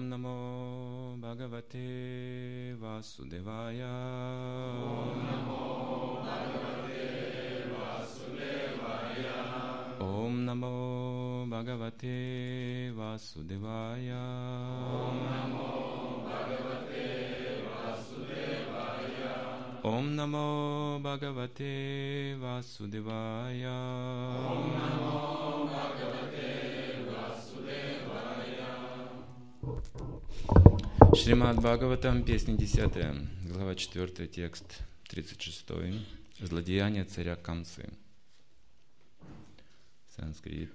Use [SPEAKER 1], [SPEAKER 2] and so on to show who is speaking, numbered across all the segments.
[SPEAKER 1] Namo Bhagavate Vasudevaya.
[SPEAKER 2] Om Namo Bhagavate Vasudevaya.
[SPEAKER 1] Om Namo Bhagavate Vasudevaya.
[SPEAKER 2] Om Namo Bhagavate Vasudevaya.
[SPEAKER 1] Om Namo Bhagavate Vasudevaya.
[SPEAKER 2] Om Namo Bhagavate Vasudevaya.
[SPEAKER 1] Шримад Бхагаватам, песня 10, глава 4, текст 36. Злодеяние царя Камсы. Санскрит.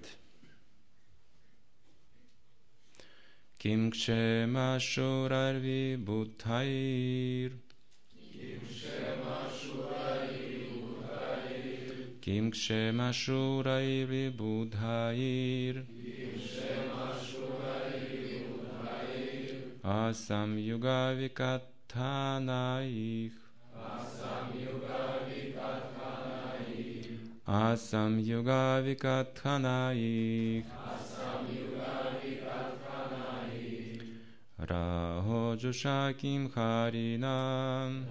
[SPEAKER 1] Ким кшема шурарви будхайр. Ким кшема шурарви будхайр. Асам юга викатханаих. Асам юга викатханаих. Рахо джушаким харинам.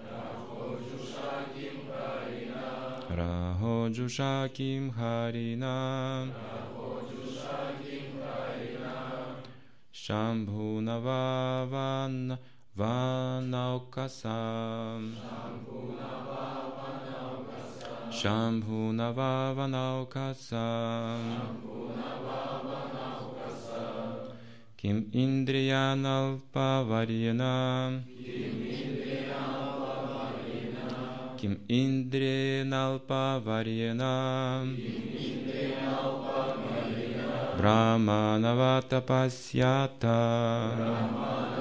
[SPEAKER 1] Рахо джушаким харинам. Шамбхунава ванаукасам. Шамбхунава ванаукасам. Ким индрияналпаварьянам. Ким индрияналпаварьянам. Брахманава тапасята.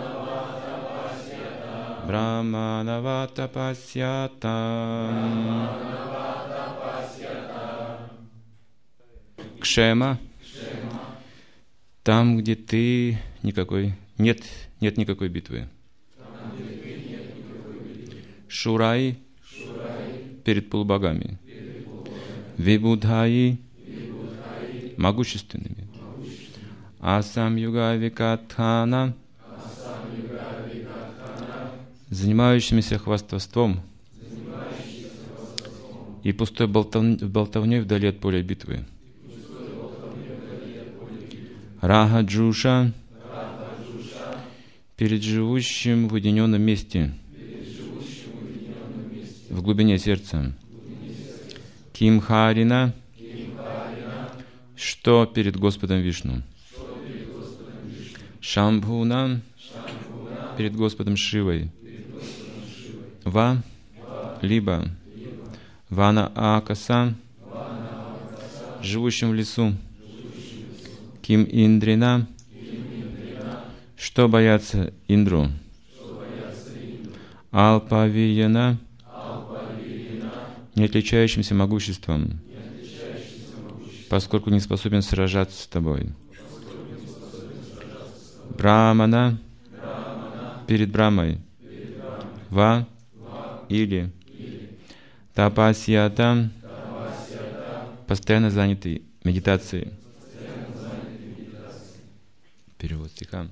[SPEAKER 1] Брахманава тапасята. Кшема. Там, где ты никакой, нет никакой битвы. Шурай. Перед полубогами. Вибудхаи. Могущественными. Асам юга викатхана. Занимающимися хвастовством и пустой болтовней вдали от поля битвы. Раха-джуша. Перед живущим в уединенном месте. В глубине сердца. Кимхарина. Что перед Господом Вишну? Шамбхуна. Перед Господом Шивой. Ва. Либо. Вана Акаса. Живущим в лесу. Ким Индрина. Что боятся Индру? Алпавияна. Не отличающимся могуществом, поскольку не способен сражаться с тобой. Брамана. Перед Брамой. Ва. Или. Тапасьята. Постоянно занятый медитацией. Перевод стиха.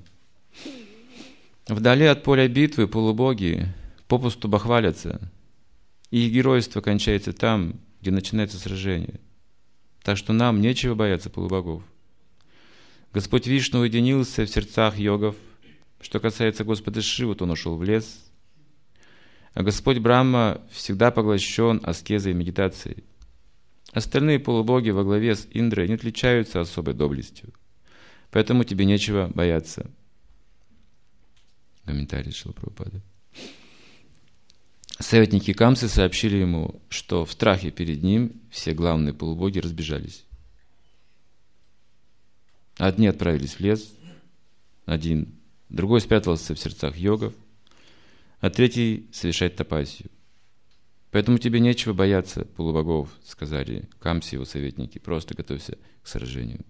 [SPEAKER 1] Вдали от поля битвы полубоги попусту бахвалятся, и их геройство кончается там, где начинается сражение. Так что нам нечего бояться полубогов. Господь Вишну уединился в сердцах йогов. Что касается Господа Шивы, то он ушел в лес. А Господь Брахма всегда поглощен аскезой и медитацией. Остальные полубоги во главе с Индрой не отличаются особой доблестью. Поэтому тебе нечего бояться. Комментарий Шрилы Прабхупады. Советники Камсы сообщили ему, что в страхе перед ним все главные полубоги разбежались. Одни отправились в лес, другой спрятался в сердцах йогов, а третий совершает тапасию. Поэтому тебе нечего бояться полубогов, сказали Камсе его советники. Просто готовься к сражению.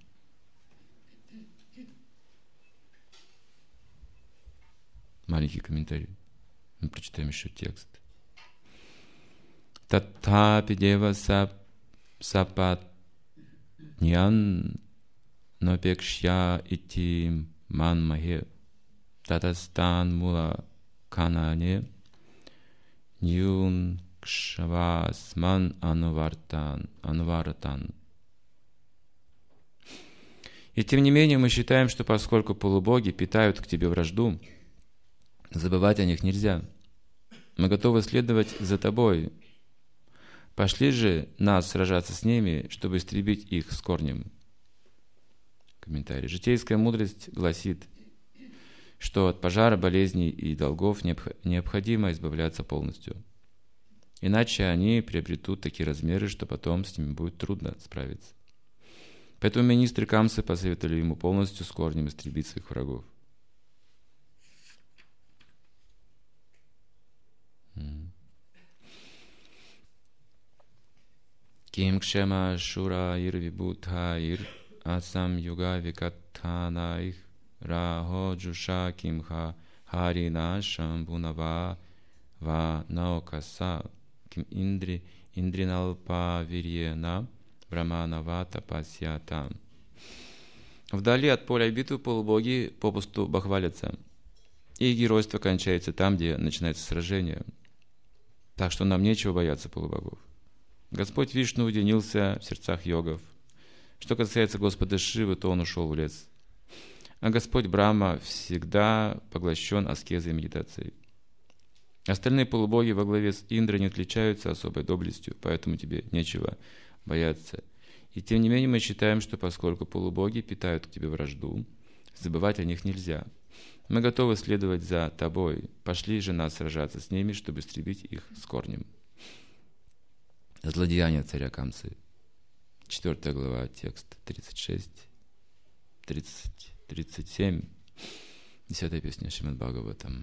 [SPEAKER 1] Маленький комментарий. Мы прочитаем еще текст. Татхапи дева сапатнян напекшья ити манмахе. Татастан Мула Канане Ньюн Кшавасман Анваратан. И тем не менее мы считаем, что поскольку полубоги питают к тебе вражду, забывать о них нельзя. Мы готовы следовать за тобой. Пошли же нас сражаться с ними, чтобы истребить их с корнем. Комментарий. Житейская мудрость гласит, что от пожара, болезней и долгов необходимо избавляться полностью. Иначе они приобретут такие размеры, что потом с ними будет трудно справиться. Поэтому министры Камсы посоветовали ему полностью с корнем истребить своих врагов. Ким кшема шура ир вибутха ир асам юга викатханаих рахо джуша кимха харина шамбунава ва наокаса ким индриналпа вирьена браманава тапасьята. Вдали от поля битвы полубоги попусту бахвалятся, и геройство кончается там, где начинается сражение. Так что нам нечего бояться полубогов. Господь Вишну уединился в сердцах йогов. Что касается Господа Шивы, то он ушел в лес. А Господь Брахма всегда поглощен аскезой и медитацией. Остальные полубоги во главе с Индрой не отличаются особой доблестью, поэтому тебе нечего бояться. И тем не менее мы считаем, что поскольку полубоги питают к тебе вражду, забывать о них нельзя. Мы готовы следовать за тобой. Пошли же нас сражаться с ними, чтобы истребить их с корнем. Злодеяния царя Камсы. 4 глава, текст 36, 30, 37. 10 песня Шримад Бхагаватам.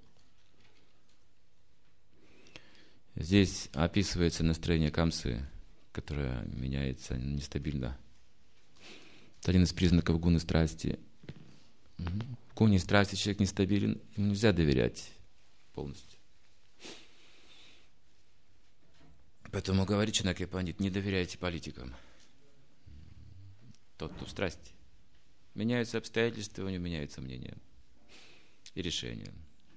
[SPEAKER 1] Здесь описывается настроение Камсы, которое меняется нестабильно. Это один из признаков гуны страсти. В гуне страсти человек нестабилен, ему нельзя доверять полностью. Поэтому говорит Чанакья Пандит, не доверяйте политикам. Тот, кто в страсти. Меняются обстоятельства, у него меняется мнение и решение.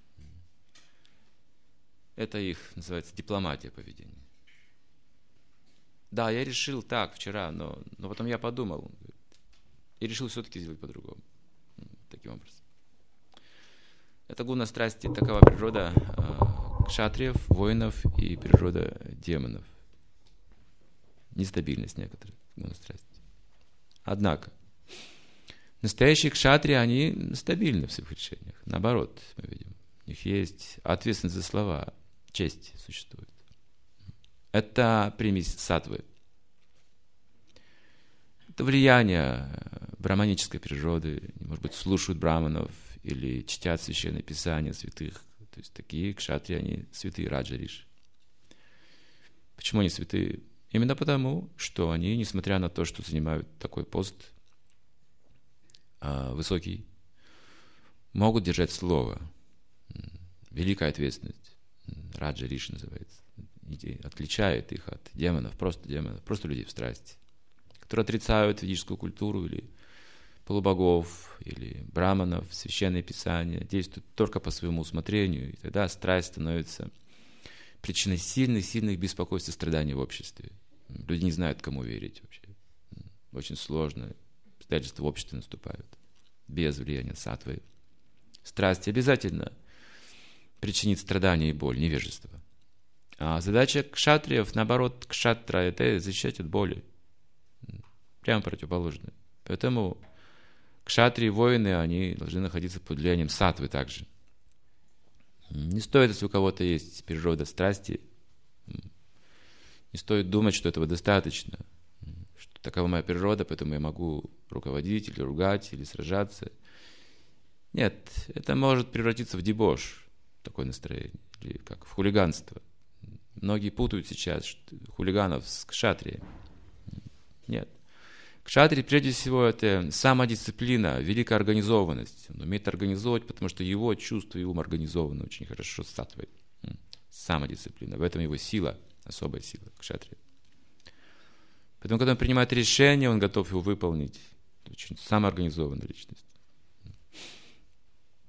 [SPEAKER 1] Это их, называется, дипломатия поведения. Да, я решил так вчера, но потом я подумал и решил все-таки сделать по-другому. Таким образом. Это гуна страсти, такова природа кшатриев, воинов и природа демонов. Нестабильность некоторых гуна страсти. Однако, настоящие кшатрии, они стабильны в своих решениях. Наоборот, мы видим, у них есть ответственность за слова, честь существует. Это примесь саттвы. Это влияние брахманической природы. Может быть, слушают браманов или чтят священное писание святых. То есть такие кшатрии, они святые раджа-риши. Почему они святые? Именно потому, что они, несмотря на то, что занимают такой пост высокий, могут держать слово. Великая ответственность. Раджа-риши называется. Отличает их от демонов, просто людей в страсти, которые отрицают ведическую культуру или полубогов, или браманов, священное писание, действуют только по своему усмотрению, и тогда страсть становится причиной сильных беспокойств и страданий в обществе. Люди не знают, кому верить вообще. Очень сложно. Обстоятельства в обществе наступают. Без влияния саттвы. Страсть обязательно причинит страдания и боль, невежество. А задача кшатриев, наоборот, кшатра, это защищать от боли. Прямо противоположно. Поэтому кшатрии, воины, они должны находиться под влиянием саттвы также. Не стоит, если у кого-то есть природа страсти, не стоит думать, что этого достаточно, что такова моя природа, поэтому я могу руководить или ругать, или сражаться. Нет, это может превратиться в дебош, такое настроение, или как в хулиганство. Многие путают сейчас хулиганов с кшатрией. Нет. Кшатрий, прежде всего, это самодисциплина, великая организованность. Он умеет организовывать, потому что его чувства и ум организованы очень хорошо с саттвой. Самодисциплина. В этом его сила, особая сила кшатрия. Поэтому, когда он принимает решение, он готов его выполнить. Очень самоорганизованная личность.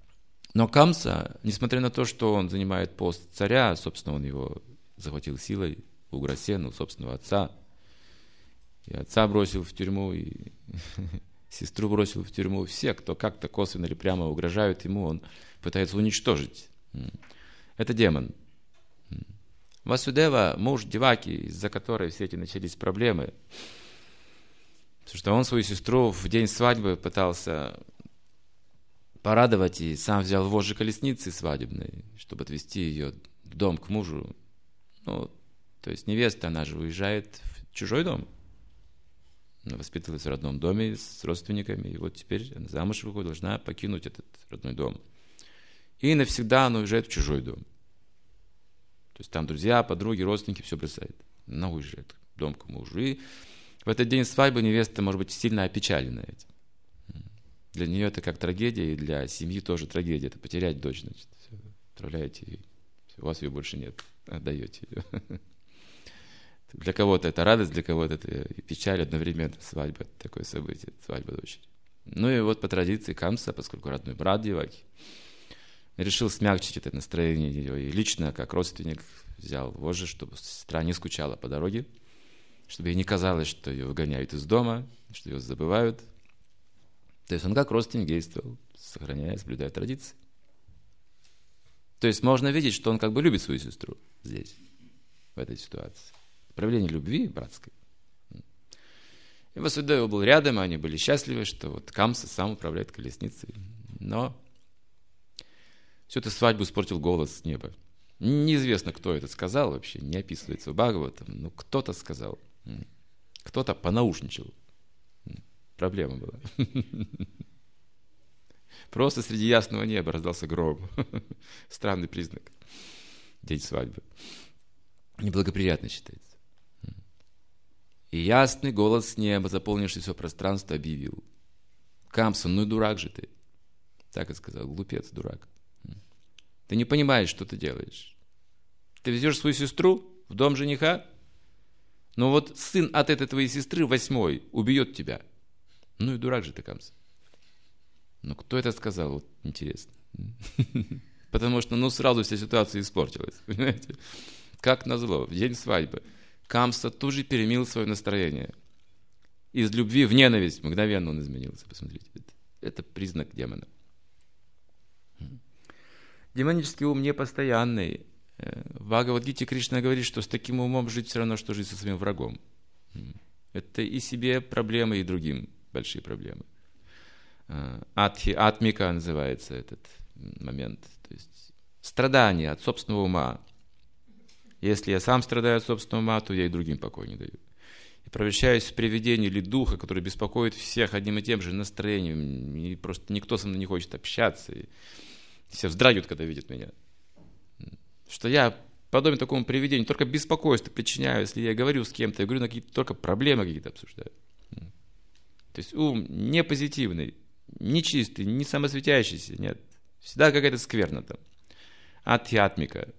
[SPEAKER 1] Но Камса, несмотря на то, что он занимает пост царя, собственно, он его захватил силой, Уграсену, собственного отца, и отца бросил в тюрьму, и сестру бросил в тюрьму. Все, кто как-то косвенно или прямо угрожают ему, он пытается уничтожить. Это демон. Васудева, муж Деваки, из-за которой все эти начались проблемы, потому что он свою сестру в день свадьбы пытался порадовать и сам взял вожжи колесницы свадебной, чтобы отвезти ее в дом к мужу. Ну, то есть невеста, она же уезжает в чужой дом. Она воспитывалась в родном доме с родственниками, и вот теперь она замуж выходит, должна покинуть этот родной дом. И навсегда она уезжает в чужой дом. То есть там друзья, подруги, родственники, все бросает. Она уезжает в дом к мужу. И в этот день свадьбы невеста может быть сильно опечалена этим. Для нее это как трагедия, и для семьи тоже трагедия. Это потерять дочь, значит. Отправляете ее, у вас ее больше нет, отдаете ее. Для кого-то это радость, для кого-то это печаль одновременно. Свадьба, такое событие, свадьба дочери. Ну и вот по традиции Камса, поскольку родной брат Деваки, решил смягчить это настроение ее. И лично, как родственник, взял вожжи, чтобы сестра не скучала по дороге, чтобы ей не казалось, что ее выгоняют из дома, что ее забывают. То есть он как родственник действовал, сохраняя, соблюдая традиции. То есть можно видеть, что он как бы любит свою сестру здесь, в этой ситуации. Проявление любви братской. И Васудева был рядом, они были счастливы, что вот Камса сам управляет колесницей. Но всю эту свадьбу испортил голос с неба. Неизвестно, кто это сказал вообще, не описывается в Бхагаватам, но кто-то сказал. Кто-то понаушничал. Проблема была. Просто среди ясного неба раздался гром. Странный признак. День свадьбы. Неблагоприятно считается. И ясный голос с неба, заполнивший все пространство, объявил: Камса, ну и дурак же ты. Так и сказал, глупец, дурак. Ты не понимаешь, что ты делаешь. Ты везешь свою сестру в дом жениха, но вот сын от этой твоей сестры, 8-й, убьет тебя. Ну и дурак же ты, Камса. Ну, кто это сказал? Вот интересно. Потому что, сразу вся ситуация испортилась. Понимаете? Как назло, в день свадьбы Камса тут же переменил свое настроение. Из любви в ненависть мгновенно он изменился. Посмотрите. Это признак демона. Демонический ум непостоянный. В Бхагавад-гите Кришна говорит, что с таким умом жить все равно, что жить со своим врагом. Это и себе проблемы, и другим большие проблемы. Атмика называется этот момент. То есть страдание от собственного ума. Если я сам страдаю от собственного ума, то я и другим покой не даю. И превращаюсь в привидение или духа, который беспокоит всех одним и тем же настроением. И просто никто со мной не хочет общаться. И все вздрагивают, когда видят меня. Что я подобен такому привидению, только беспокойство причиняю, если я говорю с кем-то, я говорю на какие-то только проблемы какие-то обсуждаю. То есть ум не позитивный, не чистый, не самосветящийся, нет. Всегда какая-то скверна там. Адхьятмика.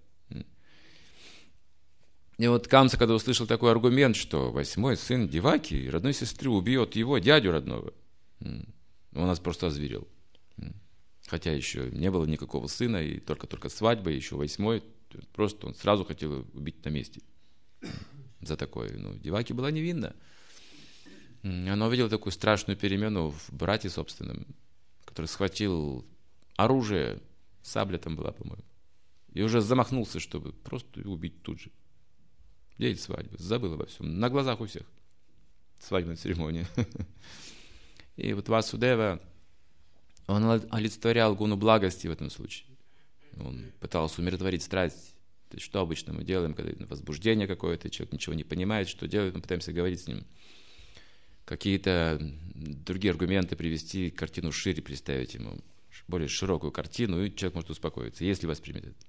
[SPEAKER 1] И вот Камса, когда услышал такой аргумент, что 8-й сын Деваки, родной сестры, убьет его, дядю родного, он нас просто озверел. Хотя еще не было никакого сына, и только свадьба, еще 8-й, просто он сразу хотел убить на месте за такое. Деваки была невинна. Она увидела такую страшную перемену в брате собственном, который схватил оружие, сабля там была, по-моему, и уже замахнулся, чтобы просто убить тут же. День свадьбы, забыл обо всем, на глазах у всех. Свадебная церемония. И вот Васудева, он олицетворял гуну благости в этом случае. Он пытался умиротворить страсть. То есть, что обычно мы делаем, когда возбуждение какое-то, человек ничего не понимает, что делает, мы пытаемся говорить с ним. Какие-то другие аргументы привести, картину шире представить ему, более широкую картину, и человек может успокоиться, если воспримет это.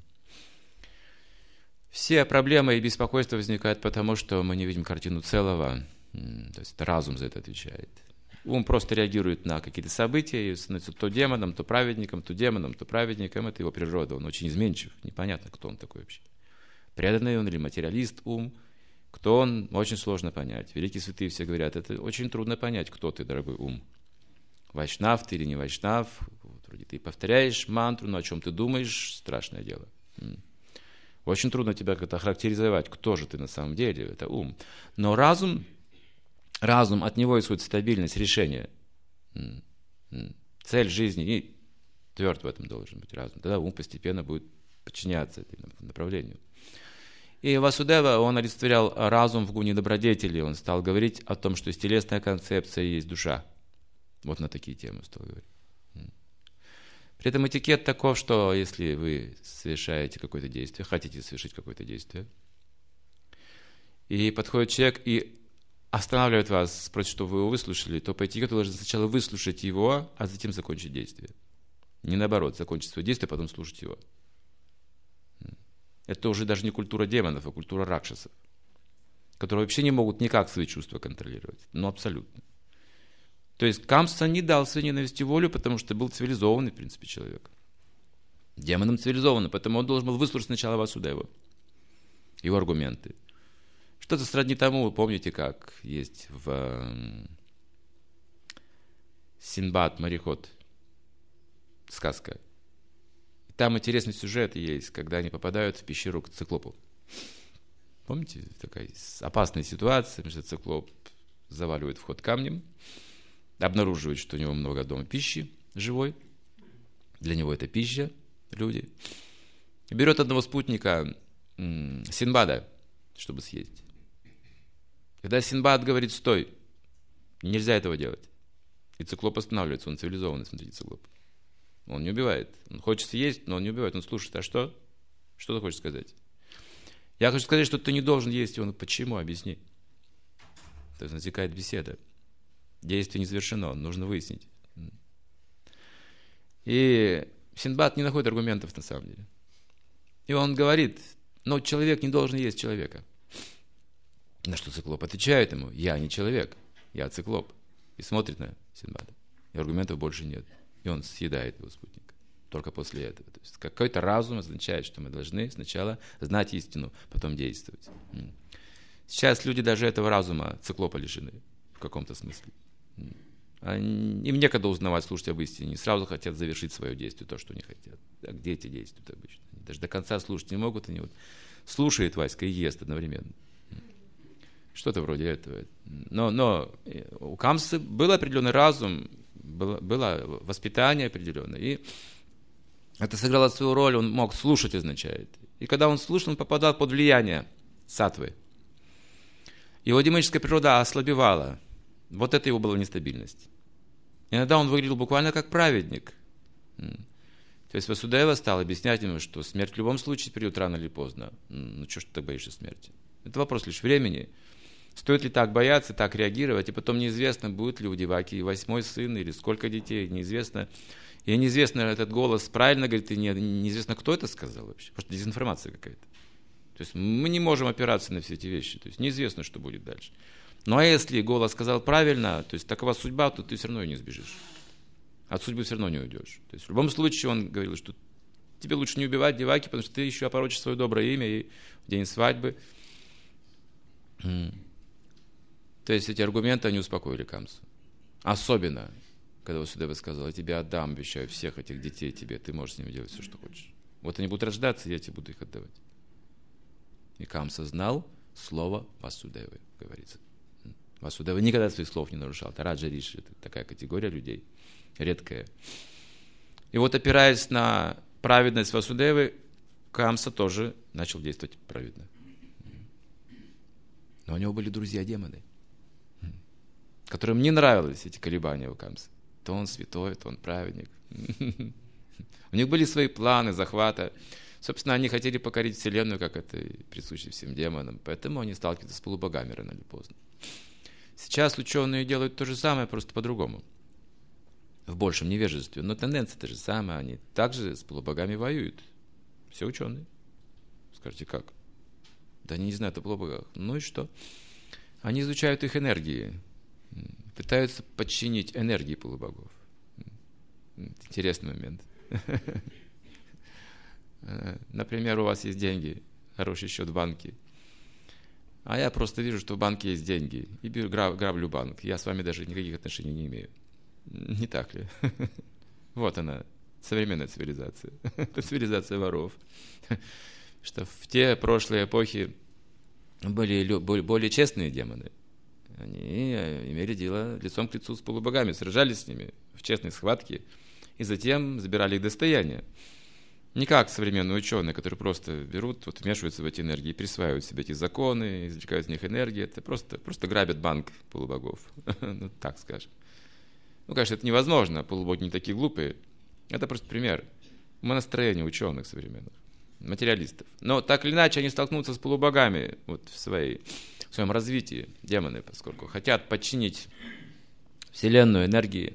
[SPEAKER 1] Все проблемы и беспокойства возникают потому, что мы не видим картину целого, то есть разум за это отвечает. Ум просто реагирует на какие-то события и становится то демоном, то праведником, то демоном, то праведником. Это его природа, он очень изменчив, непонятно, кто он такой вообще. Преданный он или материалист ум, кто он, очень сложно понять. Великие святые все говорят, это очень трудно понять, кто ты, дорогой ум. Вайшнав ты или не вайшнав, вроде ты повторяешь мантру, но о чем ты думаешь, страшное дело. Очень трудно тебя как-то охарактеризовать, кто же ты на самом деле, это ум. Но разум, от него исходит стабильность решения. Цель жизни, и тверд в этом должен быть разум. Тогда ум постепенно будет подчиняться этому направлению. И Васудева, он олицетворял разум в гуне добродетели. Он стал говорить о том, что телесная концепция есть душа. Вот на такие темы стал говорить. При этом этикет таков, что если вы совершаете какое-то действие, хотите совершить какое-то действие, и подходит человек и останавливает вас, спросит, что вы его выслушали, то по этикету должны сначала выслушать его, а затем закончить действие. Не наоборот, закончить свое действие, а потом слушать его. Это уже даже не культура демонов, а культура ракшасов, которые вообще не могут никак свои чувства контролировать. Ну, абсолютно. То есть Камса не дал своей ненависти волю, потому что был цивилизованный, в принципе, человек. Демоном цивилизованный, поэтому он должен был выслушать сначала Васудеву, его аргументы. Что-то сродни тому, вы помните, как есть в Синдбад, мореход, сказка. Там интересный сюжет есть, когда они попадают в пещеру к циклопу. Помните, такая опасная ситуация, потому что циклоп заваливает вход камнем, обнаруживает, что у него много дома пищи живой. Для него это пища, люди. И берет одного спутника Синдбада, чтобы съесть. Когда Синдбад говорит: стой, нельзя этого делать. И циклоп останавливается, он цивилизованный, смотрите, циклоп. Он не убивает. Он хочет съесть, но он не убивает. Он слушает: а что? Что ты хочешь сказать? Я хочу сказать, что ты не должен есть. И он: почему? Объясни. То есть натекает беседа. Действие не завершено, нужно выяснить. И Синдбад не находит аргументов на самом деле. И он говорит: но человек не должен есть человека. На что циклоп отвечает ему: я не человек, я циклоп. И смотрит на Синдбада. И аргументов больше нет. И он съедает его спутника. Только после этого. То есть какой-то разум означает, что мы должны сначала знать истину, потом действовать. Сейчас люди даже этого разума циклопа лишены в каком-то смысле. Им некогда узнавать, слушать об истине. Они сразу хотят завершить свое действие, то, что они хотят. А где эти действуют обычно? Они даже до конца слушать не могут. Они вот слушают Васька и ест одновременно. Что-то вроде этого. Но у Камсы был определенный разум, было воспитание определенное. И это сыграло свою роль. Он мог слушать, означает. И когда он слушал, он попадал под влияние саттвы. Его демоническая природа ослабевала. Вот это его была нестабильность. Иногда он выглядел буквально как праведник. То есть Васудева стал объяснять ему, что смерть в любом случае придет рано или поздно. Ну, что ж ты так боишься смерти? Это вопрос лишь времени. Стоит ли так бояться, так реагировать? И потом неизвестно, будет ли у Деваки 8-й сын или сколько детей, неизвестно. И неизвестно, этот голос правильно говорит, и неизвестно, кто это сказал вообще. Потому что дезинформация какая-то. То есть мы не можем опираться на все эти вещи. То есть неизвестно, что будет дальше. Ну а если голос сказал правильно, то есть такова судьба, то ты все равно ее не сбежишь. От судьбы все равно не уйдешь. То есть в любом случае он говорил, что тебе лучше не убивать Деваки, потому что ты еще опорочишь свое доброе имя и в день свадьбы. То есть эти аргументы, они успокоили Камсу. Особенно, когда Васудева сказал: я тебе отдам, обещаю, всех этих детей тебе, ты можешь с ними делать все, что хочешь. Вот они будут рождаться, я тебе буду их отдавать. И Камса знал слово Васудевы, говорится. Васудева никогда своих слов не нарушал. Это Раджа Риши, это такая категория людей, редкая. И вот, опираясь на праведность Васудевы, Камса тоже начал действовать праведно. Но у него были друзья-демоны, которым не нравились эти колебания у Камсы. То он святой, то он праведник. У них были свои планы захвата. Собственно, они хотели покорить Вселенную, как это присуще всем демонам. Поэтому они сталкиваются с полубогами рано или поздно. Сейчас ученые делают то же самое, просто по-другому. В большем невежестве. Но тенденция та же самая. Они также с полубогами воюют. Все ученые. Скажите, как? Да они не знают о полубогах. Ну и что? Они изучают их энергии. Пытаются подчинить энергии полубогов. Интересный момент. Например, у вас есть деньги, хороший счет в банке. А я просто вижу, что в банке есть деньги. И граблю банк. Я с вами даже никаких отношений не имею. Не так ли? Вот она, современная цивилизация. Это цивилизация воров. Что в те прошлые эпохи были более честные демоны. Они имели дело лицом к лицу с полубогами, сражались с ними в честной схватке и затем забирали их достояние. Не как современные ученые, которые просто берут, вот, вмешиваются в эти энергии, присваивают себе эти законы, извлекают из них энергии. Это просто грабят банк полубогов. Ну, так скажем. Ну, конечно, это невозможно, полубоги не такие глупые. Это просто пример умонастроения ученых современных, материалистов. Но так или иначе они столкнутся с полубогами вот, в своем развитии, демоны, поскольку хотят подчинить Вселенную энергии.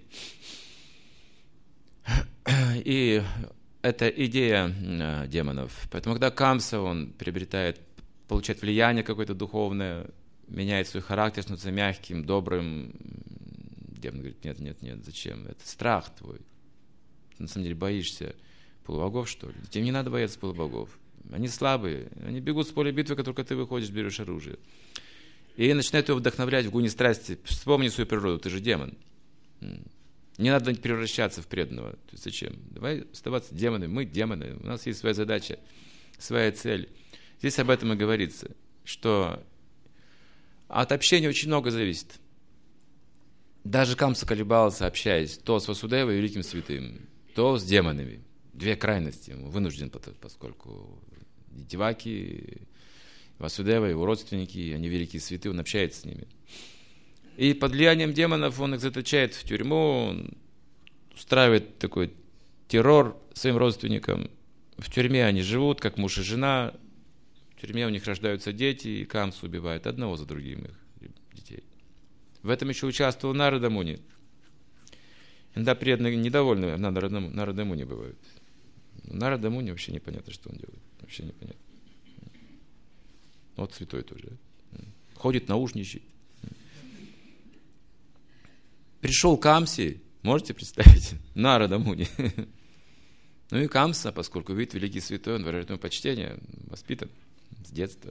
[SPEAKER 1] И это идея демонов. Поэтому, когда Камса, он получает влияние какое-то духовное, меняет свой характер, становится мягким, добрым, демон говорит, нет, зачем? Это страх твой. Ты на самом деле боишься полубогов, что ли? Тебе не надо бояться полубогов. Они слабые, они бегут с поля битвы, как только ты выходишь, берешь оружие. И начинает его вдохновлять в гуне страсти. Вспомни свою природу, ты же демон. Не надо превращаться в преданного. То есть зачем? Давай оставаться демонами. Мы демоны. У нас есть своя задача, своя цель. Здесь об этом и говорится, что от общения очень много зависит. Даже Камса колебался, общаясь то с Васудевой, великим святым, то с демонами. Две крайности. Он вынужден, поскольку Деваки, Васудева, его родственники, они великие святые, он общается с ними. И под влиянием демонов он их заточает в тюрьму, он устраивает такой террор своим родственникам. В тюрьме они живут, как муж и жена. В тюрьме у них рождаются дети, и Камса убивает одного за другим их детей. В этом еще участвовал Нарада Муни. Иногда преданные недовольны Нарада Муни бывают. Нарада Муни вообще непонятно, что он делает. Вообще непонятно. Вот святой тоже. Ходит, наушничает. Пришел Камси, можете представить? Нарада Муни. Ну и Камса, поскольку видит великий святой, он выражает ему почтение, воспитан с детства.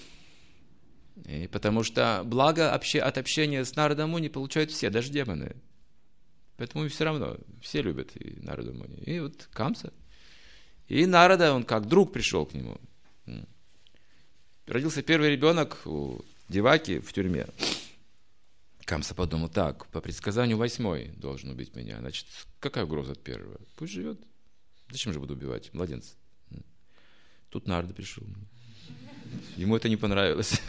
[SPEAKER 1] И потому что благо от общения с Нарада Муни получают все, даже демоны. Поэтому все равно, все любят и Нарада Муни. И вот Камса. И Нарада, он как друг пришел к нему. Родился первый ребенок у Деваки в тюрьме. Камса подумал, так, по предсказанию 8-й должен убить меня. Значит, какая угроза от первого? Пусть живет. Зачем же буду убивать младенца? Тут Нарада пришел. Ему это не понравилось.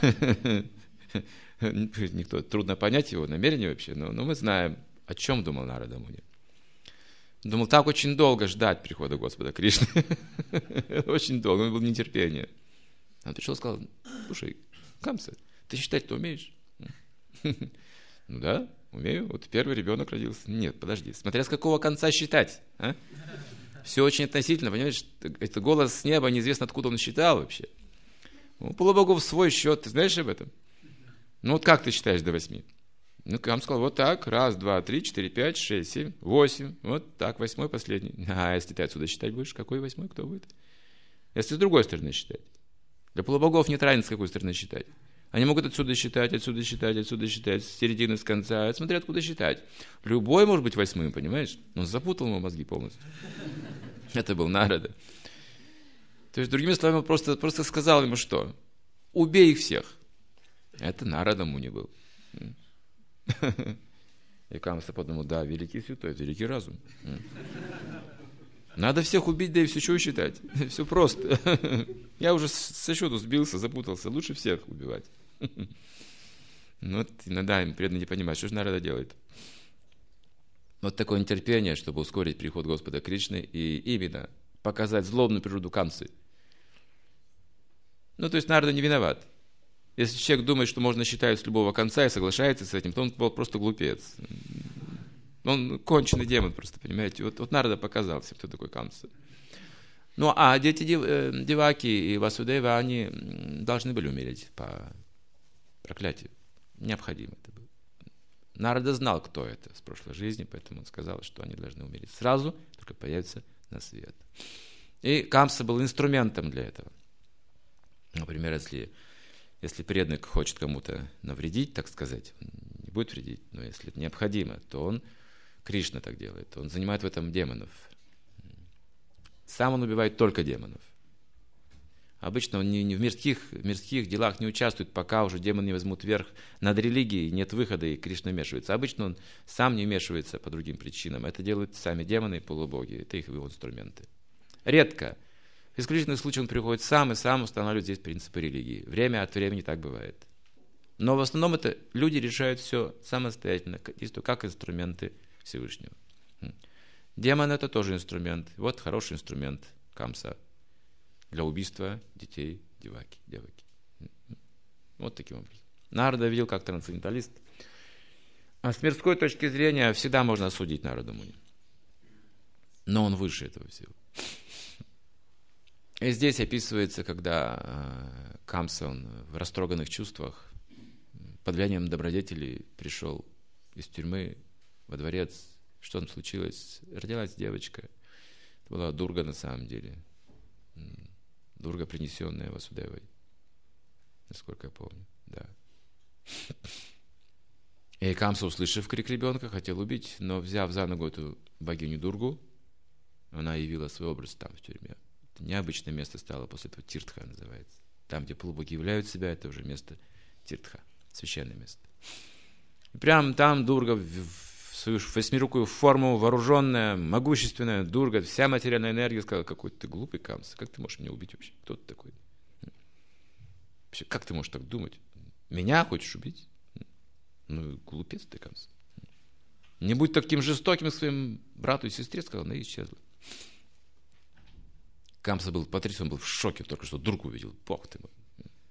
[SPEAKER 1] Трудно понять его намерение вообще, но мы знаем, о чем думал Нарада Муни. Думал, так очень долго ждать прихода Господа Кришны. Очень долго, он был в нетерпении. Он пришел и сказал, слушай, Камса, ты считать-то умеешь? Ну да, умею. Вот первый ребенок родился. Нет, подожди, смотря с какого конца считать. А? Все очень относительно, понимаешь? Это голос с неба, неизвестно, откуда он считал вообще. У полубогов свой счет, ты знаешь об этом? Ну вот как ты считаешь до 8? Ну, Кам сказал, вот так, 1, 2, 3, 4, 5, 6, 7, 8. Вот так, 8 последний. А если ты отсюда считать будешь, какой 8, кто будет? Если с другой стороны считать. Для полубогов нет разницы, с какой стороны считать. Они могут отсюда считать, отсюда считать, отсюда считать, с середины, с конца, смотря откуда считать. Любой может быть 8, понимаешь? Он запутал ему мозги полностью. Это был Нарада. То есть, другими словами, просто сказал ему что? Убей их всех. Это Нарада Муни был. И Камса подумал, да, великий святой, великий разум. Надо всех убить, да и все, что считать. Все просто. Я уже со счету сбился, запутался. Лучше всех убивать. Ну, вот иногда им преданно не понимают, что же Нарада делает. Вот такое нетерпение, чтобы ускорить приход Господа Кришны и именно показать злобную природу Камсы. Ну, то есть Нарада не виноват. Если человек думает, что можно считать с любого конца и соглашается с этим, то он был просто глупец. Он конченый демон просто, понимаете. Вот Нарада показал всем, кто такой Камса. Ну, а дети Деваки и Васудева, они должны были умереть по проклятию. Необходимо это было. Нарада знал, кто это с прошлой жизни, поэтому он сказал, что они должны умереть сразу, только появятся на свет. И Камса был инструментом для этого. Например, если преданный хочет кому-то навредить, так сказать, он не будет вредить, но если это необходимо, то Кришна так делает, он занимает в этом демонов. Сам он убивает только демонов. Обычно он не в мирских делах не участвует, пока уже демоны не возьмут верх над религией, нет выхода, и Кришна вмешивается. Обычно он сам не вмешивается по другим причинам. Это делают сами демоны и полубоги. Это их его инструменты. Редко. В исключительных случаях он приходит сам и сам устанавливает здесь принципы религии. Время от времени так бывает. Но в основном это люди решают все самостоятельно, действуя как инструменты Всевышнего. Демон — это тоже инструмент. Вот хороший инструмент Камса для убийства детей, деваки. Вот таким образом. Нарада видел как трансценденталист. А с мирской точки зрения всегда можно осудить Нараду Муни. Но он выше этого всего. И здесь описывается, когда Камса, он в растроганных чувствах, под влиянием добродетелей пришел из тюрьмы во дворец. Что там случилось? Родилась девочка. Это была Дурга на самом деле. Дурга, принесенная Васудевой. Насколько я помню. Да. И Камса, услышав крик ребенка, хотел убить, но, взяв за ногу эту богиню Дургу, она явила свой образ там, в тюрьме. Это необычное место стало, после этого Тиртха называется. Там, где полубоги являют себя, это уже место Тиртха, священное место. И прямо там Дурга в свою восьмирукую форму, вооруженная, могущественная Дурга, вся материальная энергия, сказала: какой ты глупый, Камса, как ты можешь меня убить вообще? Кто ты такой? Вообще, как ты можешь так думать? Меня хочешь убить? Ну, глупец ты, Камса. Не будь таким жестоким к своим брату и сестре, сказал, она и исчезла. Камса был потрясен, он был в шоке, только что Дургу увидел. Бог ты мой.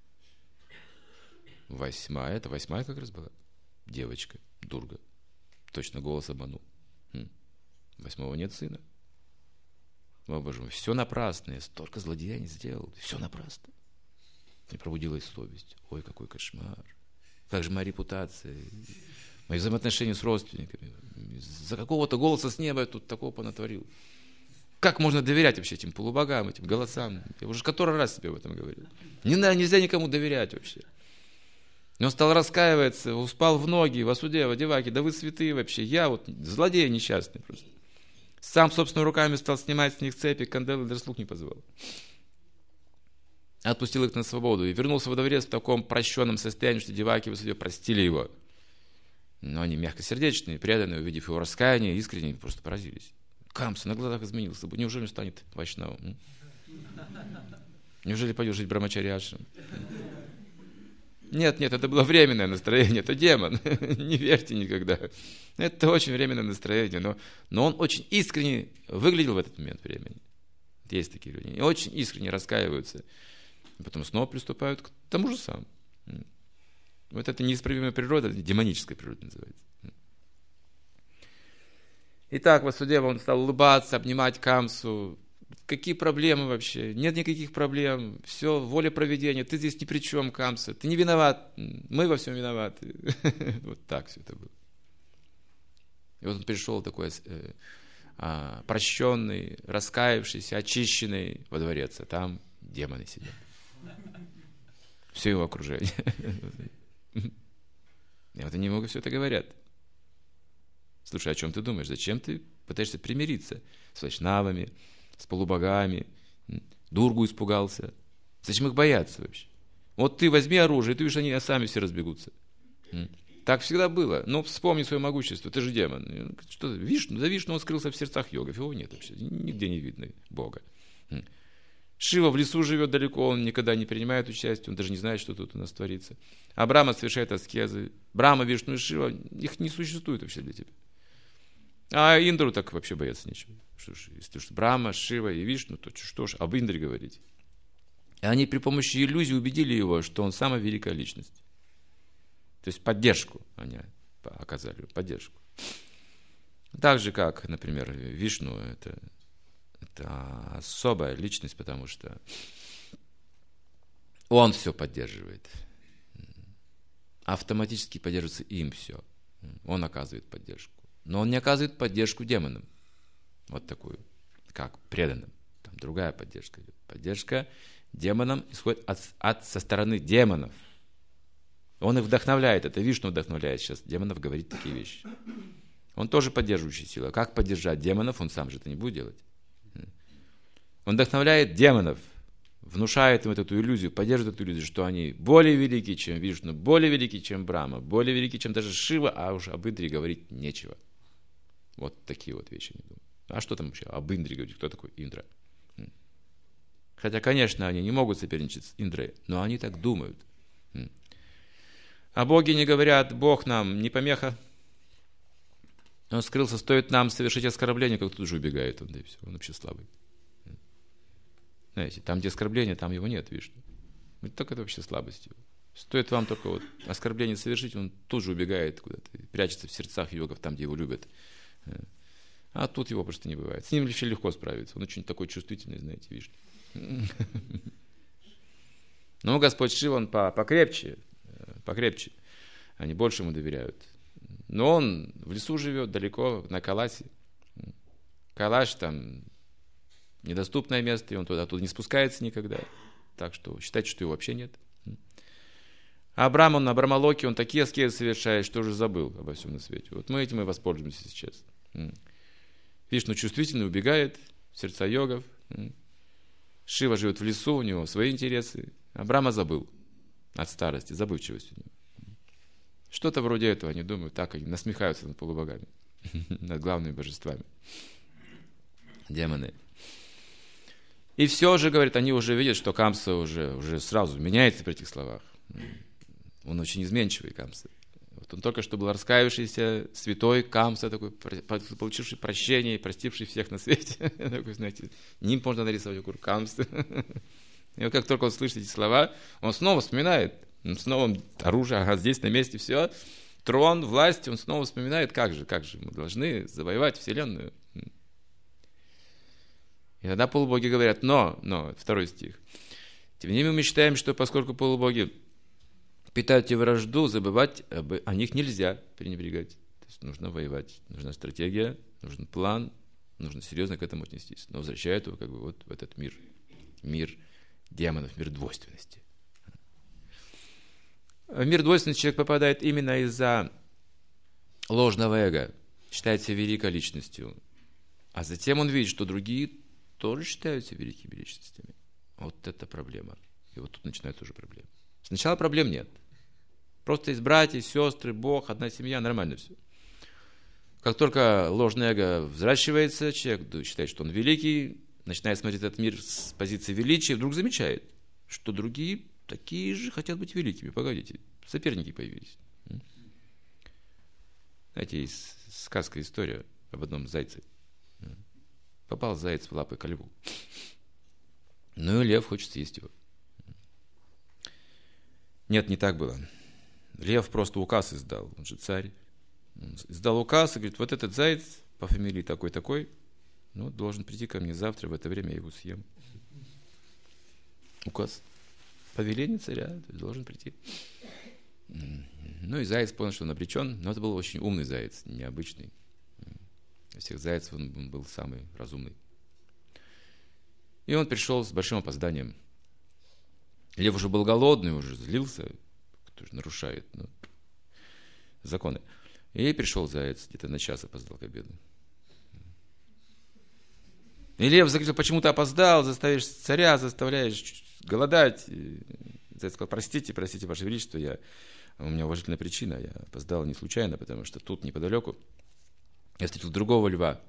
[SPEAKER 1] Это восьмая как раз была девочка, Дурга. Точно голос обманул. 8-го нет сына. О, Боже мой, все напрасно. Я столько злодеяний сделал. Все напрасно. И пробудилась совесть. Ой, какой кошмар. Как же моя репутация. Мои взаимоотношения с родственниками. За какого-то голоса с неба я тут такого понатворил. Как можно доверять вообще этим полубогам, этим голосам? Я уже который раз себе об этом говорил. Нельзя никому доверять вообще. И он стал раскаиваться, упал в ноги, Васудева, деваки, да вы святые вообще, я вот злодей несчастный просто. Сам собственными руками стал снимать с них цепи, канделы, даже слуг не позвал. Отпустил их на свободу и вернулся во дворец в таком прощенном состоянии, что деваки Васудева простили его. Но они мягкосердечные, преданные, увидев его раскаяние, искренне просто поразились. Камса на глазах изменился бы, неужели он станет вайшнавом? Неужели пойдет жить брамачарьяшем? Нет, это было временное настроение, это демон, не верьте никогда. Это очень временное настроение, но он очень искренне выглядел в этот момент времени. Есть такие люди, они очень искренне раскаиваются, и потом снова приступают к тому же самому. Вот это неисправимая природа, демоническая природа называется. Итак, Васудева, он стал улыбаться, обнимать Камсу. Какие проблемы вообще? Нет никаких проблем. Все, воля провидения. Ты здесь ни при чем, Камса. Ты не виноват. Мы во всем виноваты. Вот так все это было. И вот он пришел такой прощенный, раскаявшийся, очищенный во дворец. А там демоны сидят. Все его окружение. И вот они много все это говорят. Слушай, о чем ты думаешь? Зачем ты пытаешься примириться с вайшнавами, с полубогами? Дургу испугался. Зачем их бояться вообще? Вот ты возьми оружие, и ты видишь, они сами все разбегутся. Так всегда было. Но вспомни свое могущество, ты же демон. Что, Вишну? Да Вишну он скрылся в сердцах йогов, его нет вообще, нигде не видно Бога. Шива в лесу живет далеко, он никогда не принимает участие, он даже не знает, что тут у нас творится. А Брахма совершает аскезы. Брахма, Вишну и Шива, их не существует вообще для тебя. А Индру так вообще бояться нечего. Что ж, если Брахма, Шива и Вишну, то что ж, об Индре говорить. И они при помощи иллюзии убедили его, что он самая великая личность. То есть поддержку они оказали, поддержку. Так же, как, например, Вишну, это особая личность, потому что он все поддерживает. Автоматически поддерживается им все. Он оказывает поддержку. Но он не оказывает поддержку демонам. Вот такую, как преданным. Там другая поддержка идет. Поддержка демонам исходит со стороны демонов. Он их вдохновляет. Это Вишну вдохновляет сейчас демонов говорить такие вещи. Он тоже поддерживающая сила. Как поддержать демонов, он сам же это не будет делать. Он вдохновляет демонов, внушает им вот эту иллюзию, поддерживает эту иллюзию, что они более велики, чем Вишну, более велики, чем Брахма, более велики, чем даже Шива, а уж об Индре говорить нечего. Вот такие вот вещи они думают. А что там вообще об Индре говорить? Кто такой Индра? Хотя, конечно, они не могут соперничать с Индрой, но они так думают. А боги не говорят: Бог нам не помеха. Он скрылся, стоит нам совершить оскорбление, как тут же убегает он, да и все, он вообще слабый. Знаете, там, где оскорбление, там его нет, видишь. Так это вообще слабость его. Стоит вам только вот оскорбление совершить, он тут же убегает куда-то, прячется в сердцах йогов, там, где его любят. А тут его просто не бывает. С ним вообще легко справиться. Он очень такой чувствительный, знаете, видишь. Но Господь Шива, он покрепче. Они больше ему доверяют. Но он в лесу живет, далеко, на Кайласе. Кайлаш там недоступное место, и он туда не спускается никогда. Так что считайте, что его вообще нет. А Абрам, он на Брамалоке, он такие аскезы совершает, что уже забыл обо всем на свете. Вот мы этим и воспользуемся сейчас. Вишну чувствительный, убегает в сердца йогов. Шива живет в лесу, у него свои интересы. Абрама забыл от старости, забывчивость у него. Что-то вроде этого они думают, так они насмехаются над полубогами, над главными божествами. Демоны. И все же, говорит, они уже видят, что Камса уже сразу меняется при этих словах. Он очень изменчивый, Камса. Вот он только что был раскаявшийся, святой Камса, такой, получивший прощение и простивший всех на свете. Такой, знаете, нимб можно нарисовать вокруг Камса. И вот как только он слышит эти слова, он снова вспоминает, снова оружие, ага, здесь на месте все, трон, власть, он снова вспоминает, как же мы должны завоевать Вселенную. И тогда полубоги говорят: но, 2 стих. Тем не менее мы считаем, что поскольку полубоги питают и вражду, забывать о них нельзя пренебрегать. То есть нужно воевать, нужна стратегия, нужен план, нужно серьезно к этому отнестись. Но возвращает его как бы вот в этот мир демонов, мир двойственности. В мир двойственности человек попадает именно из-за ложного эго, считает себя великой личностью. А затем он видит, что другие тоже считаются великими личностями. Вот это проблема. И вот тут начинается уже проблема. Сначала проблем нет. Просто есть братья, сестры, Бог, одна семья, нормально все. Как только ложное эго взращивается, человек считает, что он великий, начинает смотреть этот мир с позиции величия, вдруг замечает, что другие такие же хотят быть великими. Погодите, соперники появились. Знаете, есть сказка, история об одном зайце. Попал заяц в лапы ко льву. Ну и лев хочет съесть его. Нет, не так было. Лев просто указ издал. Он же царь. Он издал указ и говорит: вот этот заяц по фамилии такой-такой, ну, должен прийти ко мне завтра, в это время я его съем. Указ. Повеление царя, должен прийти. Ну и заяц понял, что он обречен, но это был очень умный заяц, необычный. Из всех зайцев он был самый разумный. И он пришел с большим опозданием. Лев уже был голодный, уже злился, кто же нарушает законы. И пришел заяц, где-то на час опоздал к обеду. И лев закричал: почему ты опоздал, заставишь царя, заставляешь голодать. И заяц сказал: простите, Ваше Величество, у меня уважительная причина, я опоздал не случайно, потому что тут неподалеку я встретил другого льва,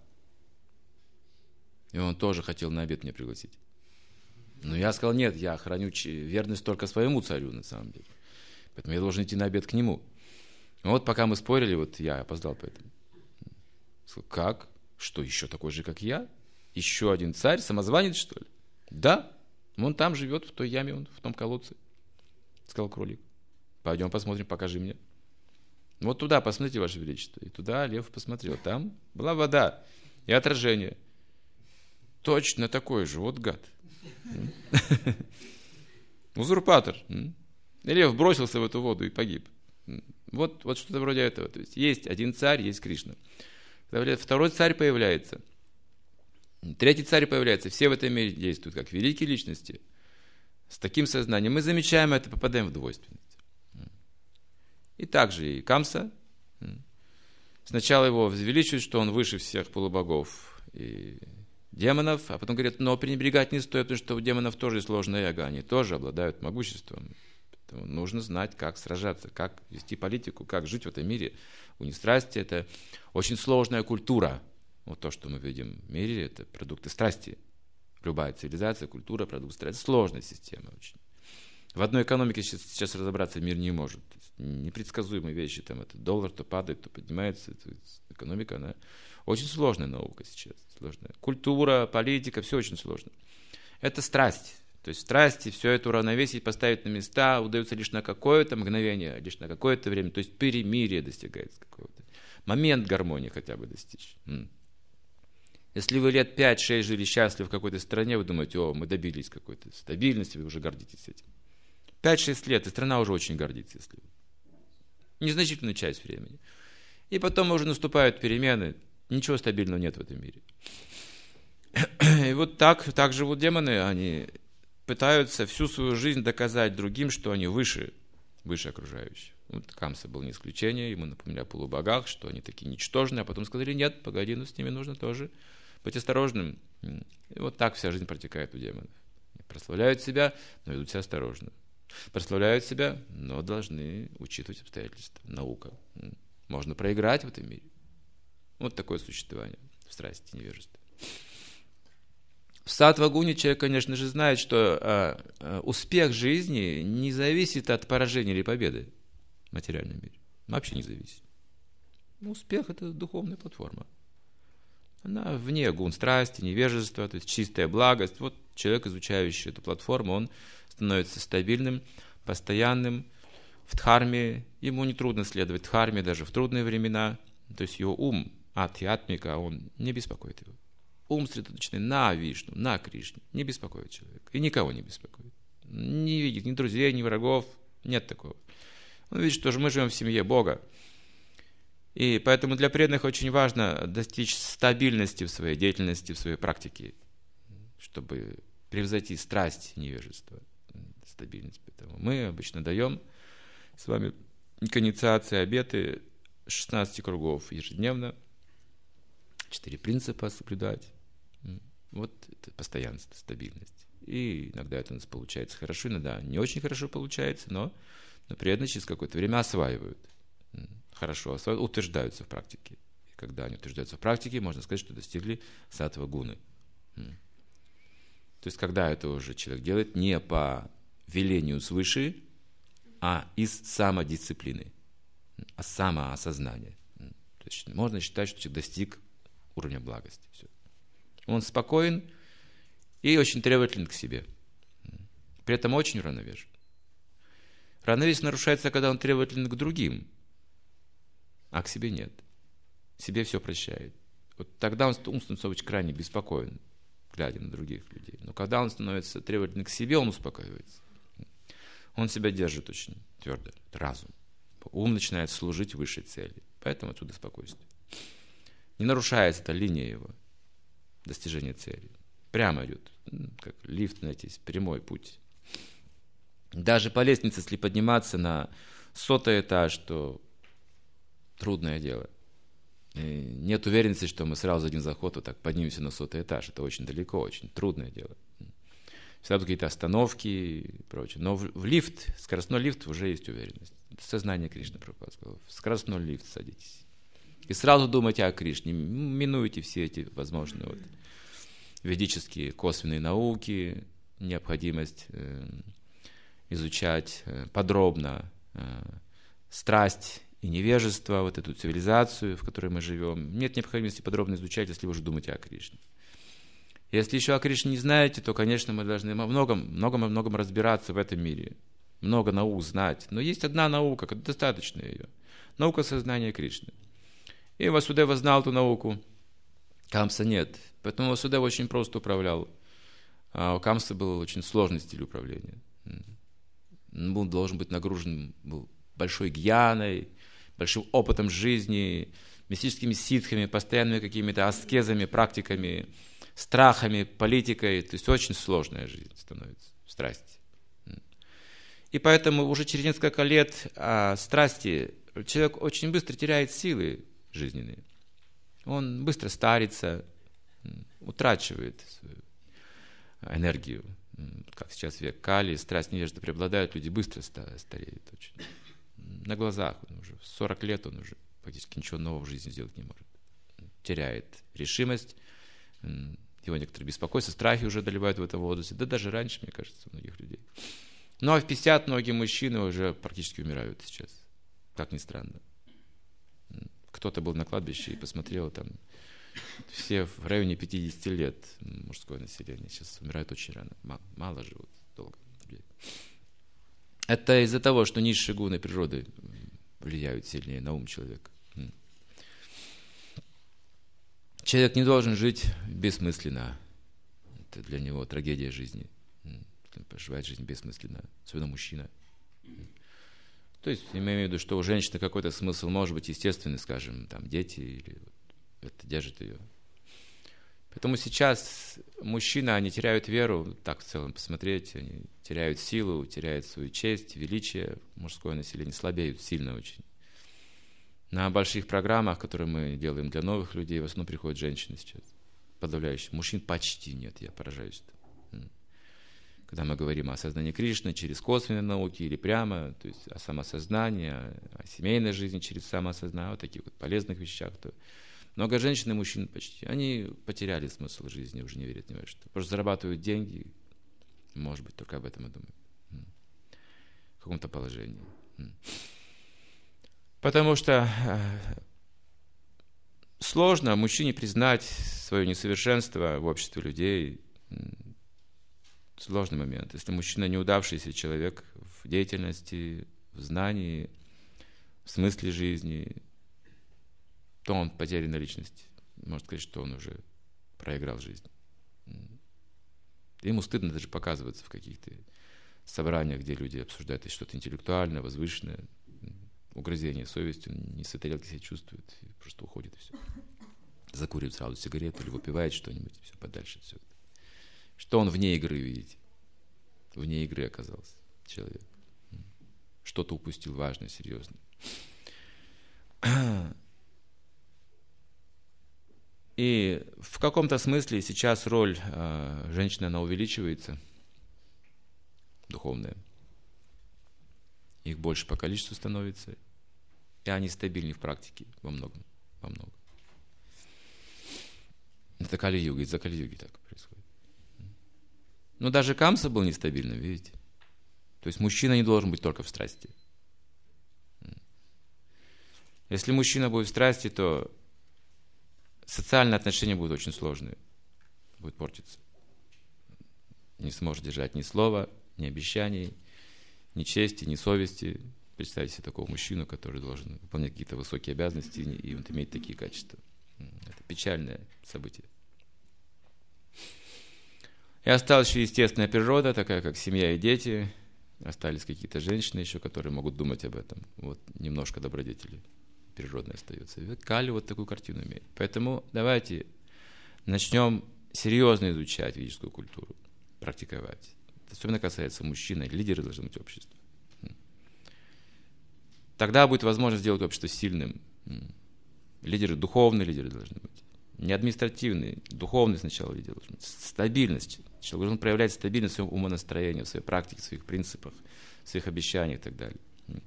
[SPEAKER 1] и он тоже хотел на обед меня пригласить. Но я сказал: нет, я храню верность только своему царю, на самом деле. Поэтому я должен идти на обед к нему. Вот пока мы спорили, вот я опоздал поэтому. Сказал: как? Что, еще такой же, как я? Еще один царь, самозванец, что ли? Да, он там живет, в той яме, он в том колодце, сказал кролик. Пойдем посмотрим, покажи мне. Вот туда посмотрите, Ваше Величество. И туда лев посмотрел. Там была вода и отражение. Точно такой же, вот гад. Узурпатор. И лев бросился в эту воду и погиб. Вот что-то вроде этого. То есть один царь, есть Кришна. Второй царь появляется. Третий царь появляется. Все в этом мире действуют как великие личности. С таким сознанием мы замечаем это, попадаем в двойственность. И также и Камса. Сначала его возвеличивают, что он выше всех полубогов и демонов, а потом говорят, но пренебрегать не стоит, потому что у демонов тоже сложное эго, они тоже обладают могуществом. Поэтому нужно знать, как сражаться, как вести политику, как жить в этом мире. У них страсти – это очень сложная культура. Вот то, что мы видим в мире, это продукты страсти. Любая цивилизация, культура, продукты страсти – сложная система очень. В одной экономике сейчас разобраться мир не может. Непредсказуемые вещи, там это доллар то падает, то поднимается. Экономика, она очень сложная наука сейчас. Сложная. Культура, политика, все очень сложно. Это страсть. То есть страсти, все это уравновесить, поставить на места, удается лишь на какое-то мгновение, лишь на какое-то время. То есть перемирие достигается какого-то. Момент гармонии хотя бы достичь. Если вы лет 5-6 жили счастливы в какой-то стране, вы думаете, о, мы добились какой-то стабильности, вы уже гордитесь этим. 5-6 лет, и страна уже очень гордится, если вы. Незначительную часть времени. И потом уже наступают перемены, ничего стабильного нет в этом мире. И вот так живут демоны, они пытаются всю свою жизнь доказать другим, что они выше окружающих. Вот Камса был не исключение, ему напоминали о полубогах, что они такие ничтожные, а потом сказали, нет, погоди, с ними нужно тоже быть осторожным. И вот так вся жизнь протекает у демонов. Они прославляют себя, но ведут себя осторожно. Прославляют себя, но должны учитывать обстоятельства. Наука. Можно проиграть в этом мире. Вот такое существование в страсти невежества. В саттва-гуне человек, конечно же, знает, что успех жизни не зависит от поражения или победы в материальном мире. Вообще не зависит. Успех – это духовная платформа. Она вне гун страсти, невежества, то есть чистая благость. Вот человек, изучающий эту платформу, он становится стабильным, постоянным в дхарме. Ему нетрудно следовать дхарме даже в трудные времена. То есть его ум, адхьятмика, он не беспокоит его. Ум сосредоточенный на Вишну, на Кришне, не беспокоит человека. И никого не беспокоит. Не видит ни друзей, ни врагов. Нет такого. Он видит, что мы живем в семье Бога. И поэтому для преданных очень важно достичь стабильности в своей деятельности, в своей практике, чтобы превзойти страсть невежества, стабильность. Поэтому мы обычно даем с вами к инициации обеты 16 кругов ежедневно, 4 принципа соблюдать. Вот это постоянство, стабильность. И иногда это у нас получается хорошо, иногда не очень хорошо получается, но преданные через какое-то время осваивают. Хорошо осваивают, утверждаются в практике. И когда они утверждаются в практике, можно сказать, что достигли саттва-гуны. То есть, когда это уже человек делает не по велению свыше, а из самодисциплины, а самоосознания. То есть, можно считать, что человек достиг уровня благости. Все. Он спокоен и очень требователен к себе. При этом очень уравновешен. Равновесие нарушается, когда он требователен к другим, а к себе нет. Себе все прощает. Вот тогда он становится очень крайне беспокоен, глядя на других людей. Но когда он становится требователен к себе, он успокаивается. Он себя держит очень твердо, разум. Ум начинает служить высшей цели. Поэтому отсюда спокойствие. Не нарушается эта линия его достижения цели. Прямо идет, как лифт, знаете, есть прямой путь. Даже по лестнице, если подниматься на 100-й этаж, то трудное дело. И нет уверенности, что мы сразу за один заход вот так поднимемся на 100-й этаж. Это очень далеко, очень трудное дело. Всегда какие-то остановки и прочее. Но в лифт, скоростной лифт, уже есть уверенность. Это сознание Кришны, Прабхупада сказал. В скоростной лифт садитесь. И сразу думайте о Кришне. Минуйте все эти возможные ведические косвенные науки, необходимость изучать подробно страсть и невежество, вот эту цивилизацию, в которой мы живем. Нет необходимости подробно изучать, если вы уже думаете о Кришне. Если еще о Кришне не знаете, то, конечно, мы должны во многом разбираться в этом мире. Много наук знать. Но есть одна наука, достаточно ее. Наука сознания Кришны. И Васудева знал эту науку, Камса нет. Поэтому Васудева очень просто управлял. А у Камса был очень сложный стиль управления. Он должен быть нагружен большой гьяной, большим опытом жизни, мистическими ситхами, постоянными какими-то аскезами, практиками, страхами, политикой. То есть очень сложная жизнь становится в страсти. И поэтому уже через несколько лет страсти человек очень быстро теряет силы жизненные. Он быстро старится, утрачивает свою энергию. Как сейчас век калий, страсть невежды преобладают, люди быстро стареют очень. На глазах, уже в 40 лет он уже практически ничего нового в жизни сделать не может. Теряет решимость, его некоторые беспокойства, страхи уже одолевают в этом возрасте, да даже раньше, мне кажется, у многих людей. Ну а в 50 многие мужчины уже практически умирают сейчас, как ни странно. Кто-то был на кладбище и посмотрел, там все в районе 50 лет мужское население сейчас умирает очень рано, мало живут долго. Это из-за того, что низшие гуны природы влияют сильнее на ум человека. Человек не должен жить бессмысленно. Это для него трагедия жизни. Он проживает жизнь бессмысленно, особенно мужчина. То есть, имею в виду, что у женщины какой-то смысл может быть естественный, скажем, там, дети, или это держит ее. Поэтому сейчас мужчины, они теряют веру, так в целом посмотреть, они теряют силу, теряют свою честь, величие, мужское население слабеют сильно очень. На больших программах, которые мы делаем для новых людей, в основном приходят женщины сейчас, подавляющие. Мужчин почти нет, я поражаюсь. Когда мы говорим о сознании Кришны через косвенные науки или прямо, то есть о самосознании, о семейной жизни через самосознание, о вот таких вот полезных вещах, то много женщин и мужчин почти, они потеряли смысл жизни, уже не верят ни во что. Просто зарабатывают деньги, может быть, только об этом и думают. В каком-то положении. Потому что сложно мужчине признать свое несовершенство в обществе людей. Сложный момент. Если мужчина неудавшийся человек в деятельности, в знании, в смысле жизни, то он потерянная личность. Можно сказать, что он уже проиграл жизнь. Ему стыдно даже показываться в каких-то собраниях, где люди обсуждают что-то интеллектуальное, возвышенное. Угрызение совести, он не с этой тарелки себя чувствует, просто уходит и все. Закуривает сразу сигарету или выпивает что-нибудь, и все подальше. Все. Что он вне игры, видите? Вне игры оказался человек. Что-то упустил важное, серьезное. И в каком-то смысле сейчас роль женщины, она увеличивается, духовная. Их больше по количеству становится, и они стабильны в практике во многом. Это Кали-юга, из-за Кали-юги так происходит. Но даже Камса был нестабильным, видите? То есть мужчина не должен быть только в страсти. Если мужчина будет в страсти, то социальные отношения будут очень сложные, будут портиться. Не сможет держать ни слова, ни обещаний, ни чести, ни совести. Представьте себе такого мужчину, который должен выполнять какие-то высокие обязанности, и он имеет такие качества. Это печальное событие. И осталась еще естественная природа, такая как семья и дети. Остались какие-то женщины еще, которые могут думать об этом. Вот немножко добродетели природной остается. И вот Кали вот такую картину имеет. Поэтому давайте начнем серьезно изучать ведическую культуру, практиковать. Особенно касается мужчин, лидеры должны быть общества. Тогда будет возможность сделать общество сильным. Лидеры, духовные лидеры должны быть. Не административные, духовные сначала лидеры должны быть. Стабильность. Человек должен проявлять стабильность в своем умонастроении, в своей практике, в своих принципах, в своих обещаниях и так далее.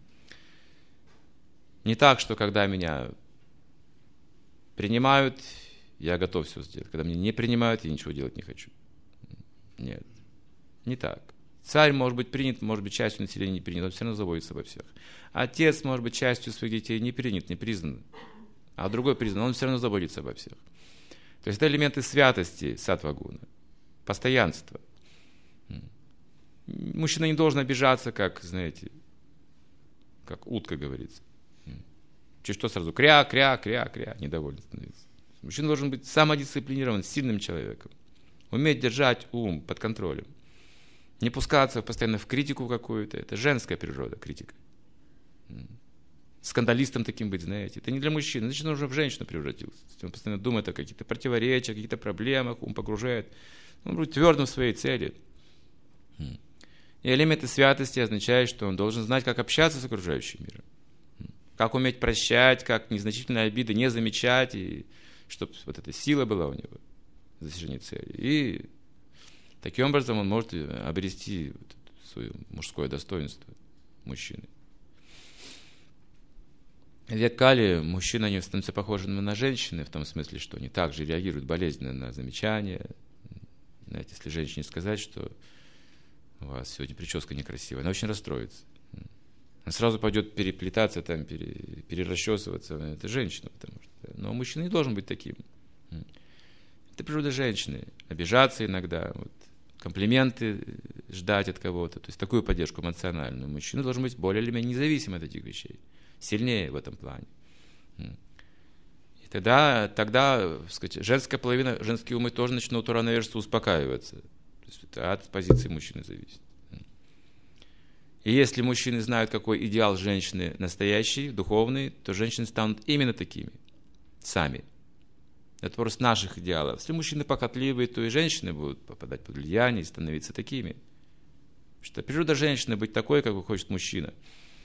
[SPEAKER 1] Не так, что когда меня принимают, я готов все сделать. Когда меня не принимают, я ничего делать не хочу. Нет. Не так. Царь может быть принят, может быть, частью населения не принят, он все равно заботится обо всех. Отец может быть частью своих детей не принят, не признан, а другой признан, он все равно заботится обо всех. То есть это элементы святости саттва-гуна, постоянства. Мужчина не должен обижаться, как, знаете, как утка говорится. Чуть что сразу кря, недоволен становится. Мужчина должен быть самодисциплинирован, сильным человеком, уметь держать ум под контролем. Не пускаться постоянно в критику какую-то. Это женская природа, критика. Скандалистом таким быть, знаете. Это не для мужчины. Значит, он уже в женщину превратился. Он постоянно думает о каких-то противоречиях, каких-то проблемах, ум погружает. Он будет твердым в своей цели. И элементы святости означают, что он должен знать, как общаться с окружающим миром. Как уметь прощать, как незначительные обиды не замечать, и чтобы вот эта сила была у него. достижения цели. И таким образом он может обрести свое мужское достоинство мужчины. В век Кали мужчины, они становятся похожими на женщины, в том смысле, что они также реагируют болезненно на замечания. Знаете, если женщине сказать, что у вас сегодня прическа некрасивая, она очень расстроится. Она сразу пойдет переплетаться, там, перерасчесываться. Это женщина, потому что. Но мужчина не должен быть таким. Это природа женщины. Обижаться иногда, вот, комплименты ждать от кого-то. То есть такую поддержку эмоциональную. Мужчина должен быть более или менее независим от этих вещей. Сильнее в этом плане. И тогда сказать, женская половина, женские умы тоже начнут уравновешиваться, успокаиваться. То есть это от позиции мужчины зависит. И если мужчины знают, какой идеал женщины настоящий, духовный, то женщины станут именно такими. Сами. Это просто наших идеалов. Если мужчины похотливые, то и женщины будут попадать под влияние и становиться такими. Потому что природа женщины быть такой, как хочет мужчина.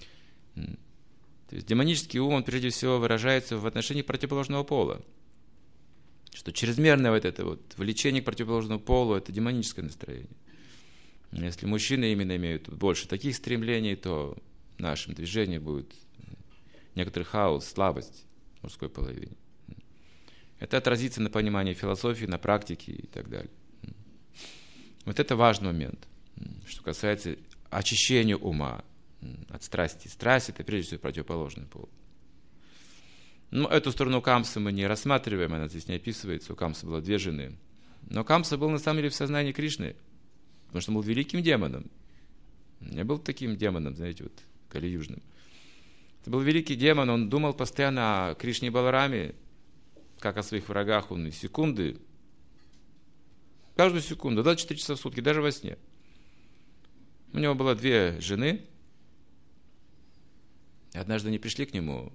[SPEAKER 1] То есть демонический ум, он прежде всего выражается в отношении противоположного пола. Что чрезмерное вот это вот влечение к противоположному полу – это демоническое настроение. Если мужчины именно имеют больше таких стремлений, то в нашем движении будет некоторый хаос, слабость в мужской половине. Это отразится на понимании философии, на практике и так далее. Вот это важный момент, что касается очищения ума от страсти. Страсть – это прежде всего противоположный пол. Но эту сторону Камсы мы не рассматриваем, она здесь не описывается. У Камсы было 2 жены. Но Камса был на самом деле в сознании Кришны, потому что он был великим демоном. Не был таким демоном, знаете, вот кали-южным. Это был великий демон, он думал постоянно о Кришне и Балараме, как о своих врагах, он и секунды, каждую секунду, 24 часа в сутки, даже во сне. У него было 2 жены. Однажды они пришли к нему.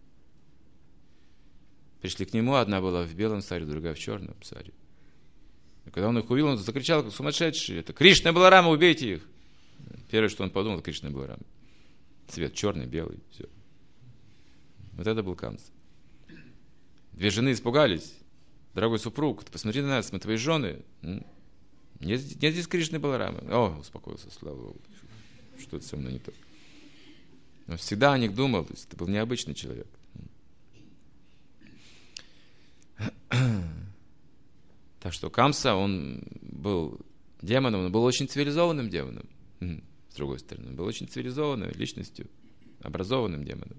[SPEAKER 1] Одна была в белом саре, другая в черном саре. И когда он их увидел, он закричал, как сумасшедший: это Кришна и Баларама, убейте их! Первое, что он подумал, Кришна и Баларама. Цвет черный, белый, все. Вот это был Камса. 2 жены испугались. Дорогой супруг, ты посмотри на нас, мы твои жены. Нет здесь Кришны и Баларамы. О, успокоился, слава Богу. Что-то со мной не то. Но всегда о них думал, то есть это был необычный человек. Так что Камса, он был демоном, он был очень цивилизованным демоном. С другой стороны, он был очень цивилизованной личностью, образованным демоном.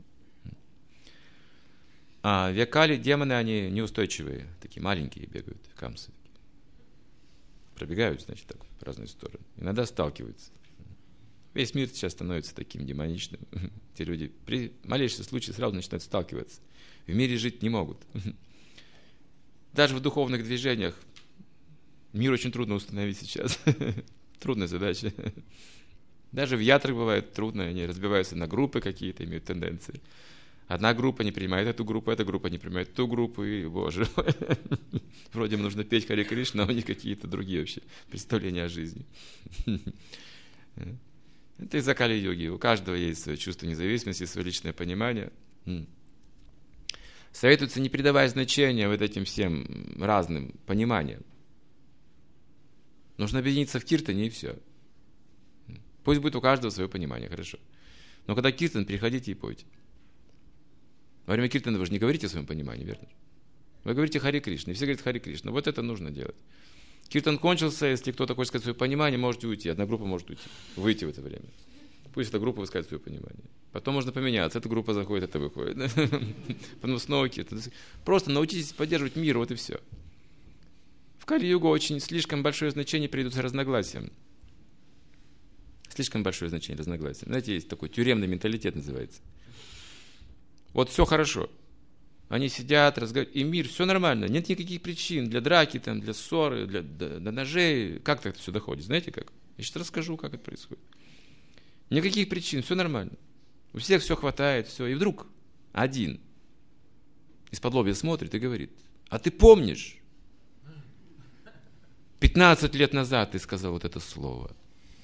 [SPEAKER 1] А в век Кали демоны, они неустойчивые, такие маленькие бегают, Камсы. Пробегают, значит, так в разные стороны. Иногда сталкиваются. Весь мир сейчас становится таким демоничным. Те люди при малейшем случае сразу начинают сталкиваться. В мире жить не могут. Даже в духовных движениях мир очень трудно установить сейчас. Трудная задача. Даже в ятрах бывает трудно, они разбиваются на группы какие-то, имеют тенденции. Одна группа не принимает эту группу, эта группа не принимает ту группу, и, боже мой, вроде им нужно петь Харе Кришна, а у них какие-то другие вообще представления о жизни. Это из-за Кали-йоги. У каждого есть свое чувство независимости, свое личное понимание. Советуется не придавая значения вот этим всем разным пониманиям. Нужно объединиться в киртане, и все. Пусть будет у каждого свое понимание, хорошо. Но когда киртан, переходите и пойте. Во время киртана вы же не говорите о своем понимании, верно? Вы говорите Харе Кришна, и все говорят Харе Кришна. Вот это нужно делать. Киртан кончился, если кто-то хочет сказать свое понимание, можете уйти. Одна группа может уйти, выйти в это время. Пусть эта группа высказывает свое понимание. Потом можно поменяться. Эта группа заходит, эта выходит. Потом снова киртан. Просто научитесь поддерживать мир, вот и все. В Кали-югу очень слишком большое значение придется разногласиям. Слишком большое значение разногласиям. Знаете, есть такой тюремный менталитет называется. Вот все хорошо. Они сидят, разговаривают, и мир, все нормально. Нет никаких причин для драки, там, для ссоры, для ножей. Как так это все доходит? Знаете как? Я сейчас расскажу, как это происходит. Никаких причин, все нормально. У всех все хватает, все. И вдруг один из-под лобья смотрит и говорит: а ты помнишь, 15 лет назад ты сказал вот это слово.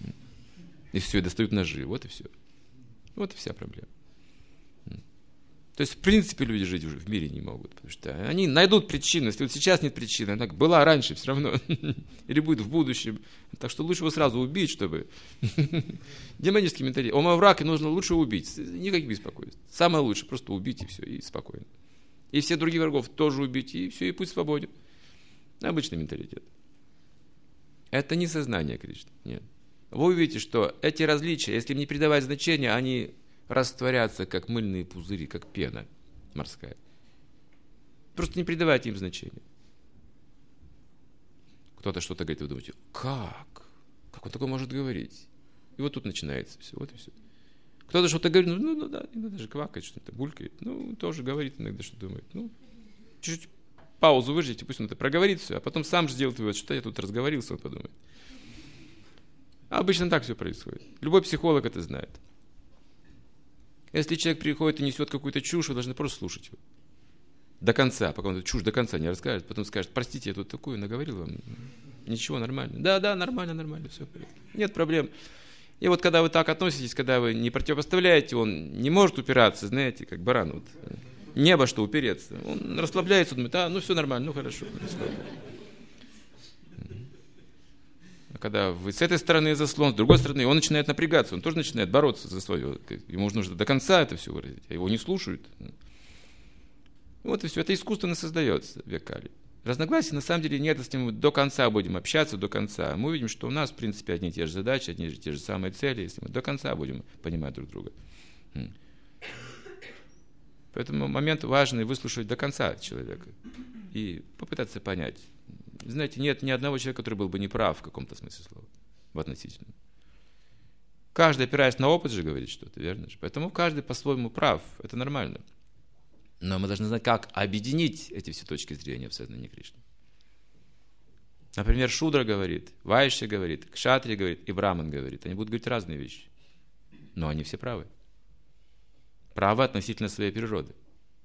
[SPEAKER 1] И все, и достают ножи. Вот и все. Вот и вся проблема. То есть, в принципе, люди жить уже в мире не могут, потому что они найдут причину. Если вот сейчас нет причины, она была раньше все равно, или будет в будущем. Так что лучше его сразу убить, чтобы... Демонический менталитет. О враге нужно лучше убить, никаких беспокойств. Самое лучшее, просто убить и все, и спокойно. И все других врагов тоже убить, и все, и пусть свободен. Обычный менталитет. Это не сознание Кришны, нет. Вы увидите, что эти различия, если им не придавать значения, они растворятся, как мыльные пузыри, как пена морская. Просто не придавайте им значения. Кто-то что-то говорит, вы думаете, как? Как он такое может говорить? И вот тут начинается все, вот и все. Кто-то что-то говорит, ну да, иногда же квакает, что-то булькает, тоже говорит иногда, что думает. Чуть-чуть паузу выждите, пусть он это проговорит все, а потом сам же сделает вывод, что я тут разговорился, он подумает. А обычно так все происходит. Любой психолог это знает. Если человек приходит и несет какую-то чушь, вы должны просто слушать его. До конца, пока он эту чушь до конца не расскажет, потом скажет, простите, я тут такую наговорил вам. Ничего, нормально. Да, нормально, все в порядке. Нет проблем. И вот когда вы так относитесь, когда вы не противопоставляете, он не может упираться, знаете, как баран. Вот. Небо, что упереться. Он расслабляется, думает, все нормально, хорошо. А когда вы с этой стороны заслон, с другой стороны, он начинает напрягаться, он тоже начинает бороться за свое. Ему нужно до конца это все выразить, а его не слушают. Вот и все. Это искусственно создается в век-кали. Разногласий на самом деле нет, если мы до конца будем общаться, до конца. Мы увидим, что у нас, в принципе, одни и те же задачи, одни и те же самые цели, если мы до конца будем понимать друг друга. Поэтому момент важный выслушать до конца человека и попытаться понять. Знаете, нет ни одного человека, который был бы неправ в каком-то смысле слова, в относительном. Каждый, опираясь на опыт, же говорит что-то, верно же? Поэтому каждый по-своему прав, это нормально. Но мы должны знать, как объединить эти все точки зрения в сознании Кришны. Например, Шудра говорит, Вайшья говорит, Кшатрия говорит и Браман говорит. Они будут говорить разные вещи. Но они все правы. Правы относительно своей природы.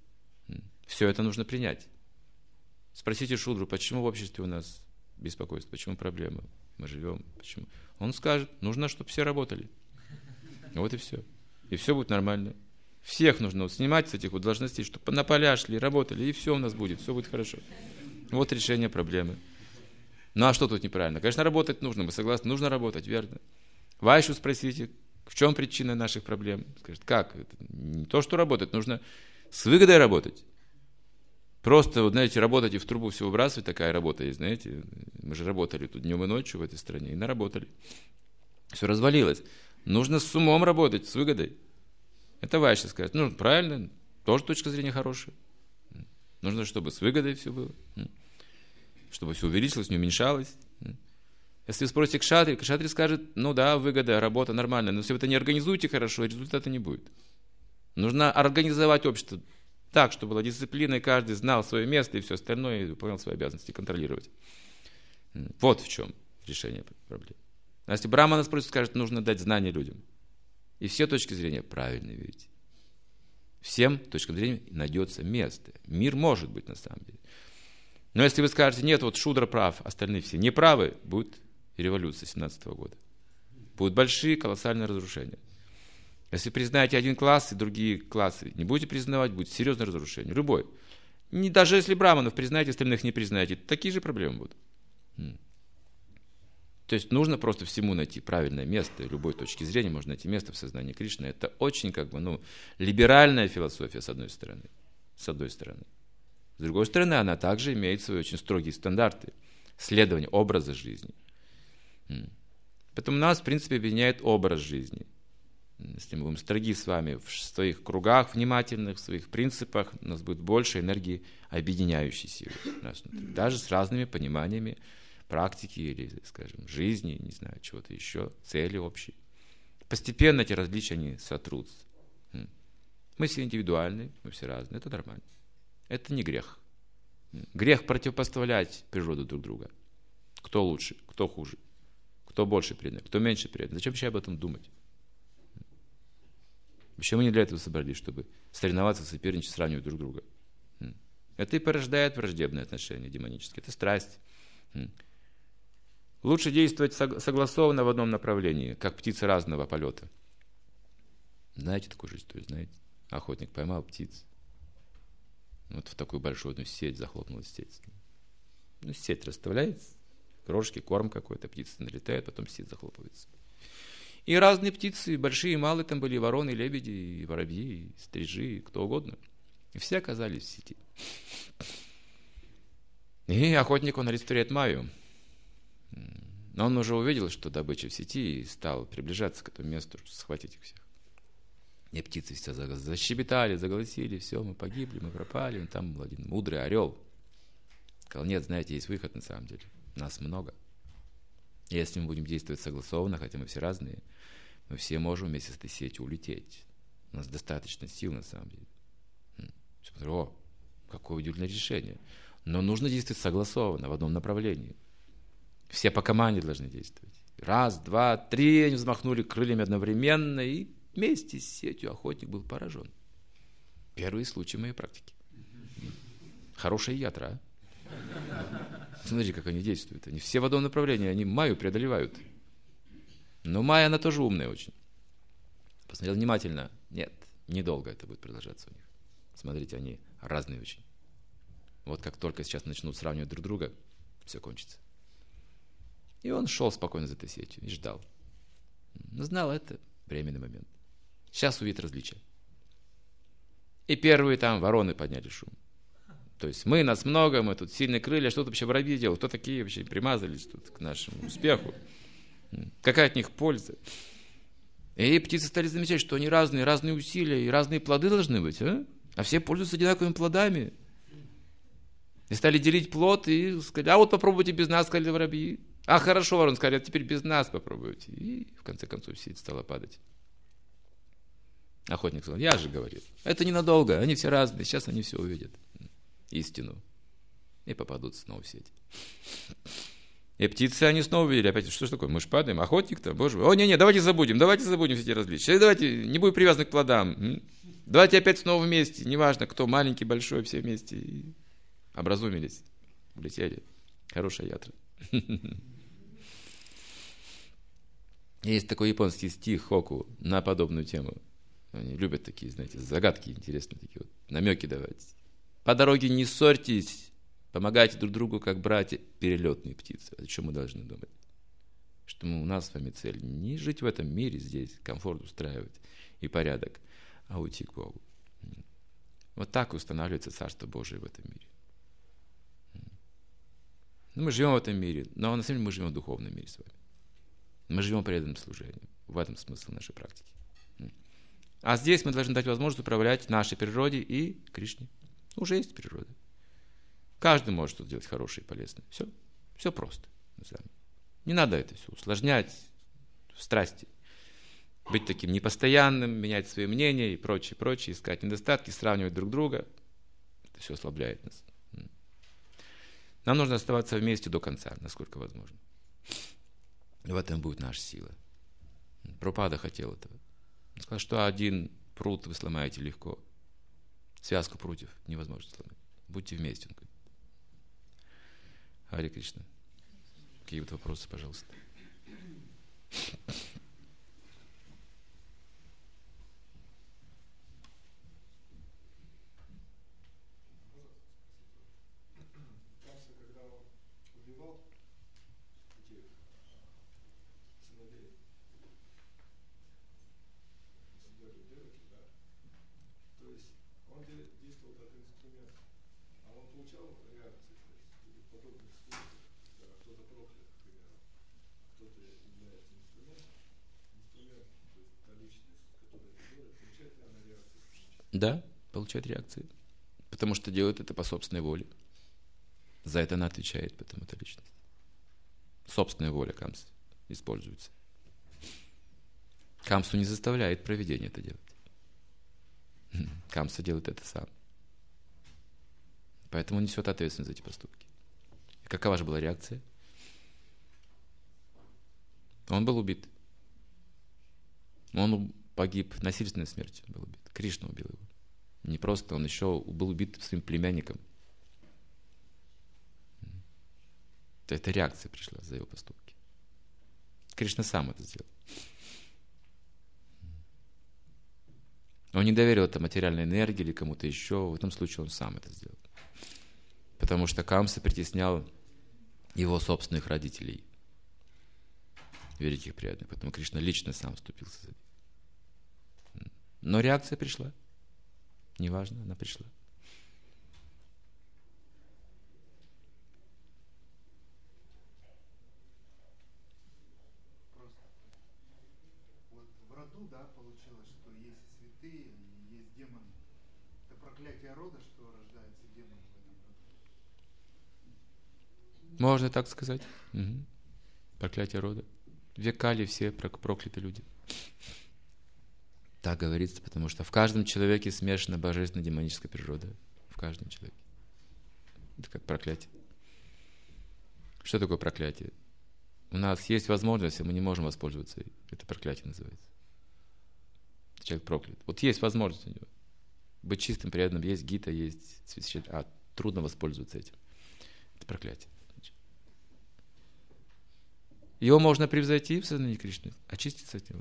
[SPEAKER 1] Все это нужно принять. Спросите Шудру, почему в обществе у нас беспокойство, почему проблемы, мы живем, почему. Он скажет, нужно, чтобы все работали. Вот и все. И все будет нормально. Всех нужно снимать с этих должностей, чтобы на поля шли, работали, и все у нас будет, все будет хорошо. Вот решение проблемы. Ну а что тут неправильно? Конечно, работать нужно, мы согласны, нужно работать, верно. Вайшу спросите, в чем причина наших проблем? Скажет, как? Это не то, что работать, нужно с выгодой работать. Просто, вот, знаете, работать и в трубу все выбрасывать, такая работа есть, знаете. Мы же работали тут днем и ночью в этой стране, и наработали. Все развалилось. Нужно с умом работать, с выгодой. Это Вайши скажет, правильно, тоже точка зрения хорошая. Нужно, чтобы с выгодой все было. Чтобы все увеличилось, не уменьшалось. Если вы спросите Кшатри скажет, выгода, работа нормальная, но если вы это не организуете хорошо, результата не будет. Нужно организовать общество так, чтобы была дисциплина, и каждый знал свое место и все остальное, и выполнял свои обязанности, контролировать. Вот в чем решение проблем. А если Брамана спросит, скажет, нужно дать знания людям. И все точки зрения правильные, видите. Всем точкам зрения найдется место. Мир может быть на самом деле. Но если вы скажете, нет, вот Шудра прав, остальные все неправы, будет революция 17 года. Будут большие, колоссальные разрушения. Если признаете один класс и другие классы не будете признавать, будет серьезное разрушение. Любой. Даже если браманов признаете, остальных не признаете, такие же проблемы будут. То есть нужно просто всему найти правильное место. Любой точки зрения можно найти место в сознании Кришны. Это очень либеральная философия, с одной стороны. С другой стороны, она также имеет свои очень строгие стандарты следования образа жизни. Поэтому нас, в принципе, объединяет образ жизни. Если мы будем строги с вами в своих кругах внимательных, в своих принципах, у нас будет больше энергии объединяющей силы. Даже с разными пониманиями практики или, скажем, жизни, не знаю, чего-то еще, цели общие. Постепенно эти различия, они сотрутся. Мы все индивидуальны, мы все разные, это нормально. Это не грех. Грех противопоставлять природу друг друга. Кто лучше, кто хуже, кто больше предан, кто меньше предан. Зачем вообще об этом думать? Вообще мы не для этого собрались, чтобы соревноваться, соперничать, сравнивать друг друга. Это и порождает враждебные отношения демонические. Это страсть. Лучше действовать согласованно в одном направлении, как птицы разного полета. Знаете такую же историю, знаете? Охотник поймал птиц. Вот в такую большую сеть захлопнулась сеть. Сеть расставляется, крошки, корм какой-то, птица налетает, потом сеть захлопывается. И разные птицы, большие и малые, там были и вороны, и лебеди, и воробьи, и стрижи, и кто угодно. И все оказались в сети. И охотник, он олицетворяет Майю. Но он уже увидел, что добыча в сети, и стал приближаться к этому месту, чтобы схватить их всех. И птицы все защебетали, заголосили, все, мы погибли, мы пропали. Там был один мудрый орел. Сказал, нет, знаете, есть выход на самом деле. Нас много. Если мы будем действовать согласованно, хотя мы все разные, мы все можем вместе с этой сетью улететь. У нас достаточно сил на самом деле. Смотрю, о, какое удивительное решение. Но нужно действовать согласованно, в одном направлении. Все по команде должны действовать. Раз, два, три, они взмахнули крыльями одновременно, и вместе с сетью охотник был поражен. Первый случай в моей практике. Хорошая ятра, а? Смотрите, как они действуют. Они все в одном направлении, они Майю преодолевают. Но Майя, она тоже умная очень. Посмотрел внимательно. Нет, недолго это будет продолжаться у них. Смотрите, они разные очень. Вот как только сейчас начнут сравнивать друг друга, все кончится. И он шел спокойно за этой сетью и ждал. Но знал, это временный момент. Сейчас увидит различия. И первые там вороны подняли шум. То есть нас много, мы тут сильные крылья, что тут вообще воробьи делают? Кто такие вообще примазались тут к нашему успеху? Какая от них польза? И птицы стали замечать, что они разные усилия и разные плоды должны быть. А все пользуются одинаковыми плодами. И стали делить плод и сказали, а вот попробуйте без нас, сказали воробьи. А хорошо, ворон, сказали, а теперь без нас попробуйте. И в конце концов сеть стала падать. Охотник сказал, я же говорил, это ненадолго, они все разные, сейчас они все увидят. Истину. И попадут снова в сеть. И птицы, они снова увидели, опять, что ж такое, мы ж падаем, охотник-то, боже мой. О, не, давайте забудем все эти различия. Давайте, не будем привязаны к плодам. Давайте опять снова вместе, неважно, кто маленький, большой, все вместе. И образумились, улетели. Хорошая ятра. Есть такой японский стих Хоку на подобную тему. Они любят такие, знаете, загадки интересные, такие вот, намеки давать. По дороге не ссорьтесь, помогайте друг другу, как братья, перелетные птицы. О чем мы должны думать? Что у нас с вами цель не жить в этом мире здесь, комфорт устраивать и порядок, а уйти к Богу. Вот так устанавливается Царство Божие в этом мире. Мы живем в этом мире, но на самом деле мы живем в духовном мире с вами. Мы живем преданным служением. В этом смысл нашей практики. А здесь мы должны дать возможность управлять нашей природой и Кришне. Уже есть природа. Каждый может что-то делать хорошее и полезное. Все просто. Не надо это все усложнять в страсти. Быть таким непостоянным, менять свои мнения и прочее, искать недостатки, сравнивать друг друга. Это все ослабляет нас. Нам нужно оставаться вместе до конца, насколько возможно. В этом будет наша сила. Прабхупада хотел этого. Он сказал, что один прут вы сломаете легко. Связку прутьев невозможно сломать. Будьте вместе. Он говорит. Харе Кришна. Какие-то вопросы, пожалуйста. Да, получает реакции. Потому что делает это по собственной воле. За это она отвечает, потому это личность. Собственная воля Камсы используется. Камсу не заставляет провидение это делать. Камса делает это сам. Поэтому он несет ответственность за эти поступки. И какова же была реакция? Он был убит. Он погиб насильственной смертью, был убит. Кришна убил его. Не просто, он еще был убит своим племянником. Это реакция пришла за его поступки. Кришна сам это сделал. Он не доверил это материальной энергии или кому-то еще. В этом случае он сам это сделал. Потому что Камса притеснял его собственных родителей, великих преданных. Поэтому Кришна лично сам вступился за них. Но реакция пришла. Неважно, она пришла.
[SPEAKER 2] Просто вот в роду, да, получилось, что есть святые и есть демоны. Это проклятие рода, что рождаются демоны в этом роду.
[SPEAKER 1] Можно так сказать. Угу. Проклятие рода. Векали все прокляты люди. Так говорится, потому что в каждом человеке смешана божественная демоническая природа. В каждом человеке. Это как проклятие. Что такое проклятие? У нас есть возможность, а мы не можем воспользоваться ей. Это проклятие называется. Человек проклят. Вот есть возможность у него. Быть чистым, преданным. Есть гита, есть священник. Трудно воспользоваться этим. Это проклятие. Его можно превзойти в сознании Кришны, очиститься от него.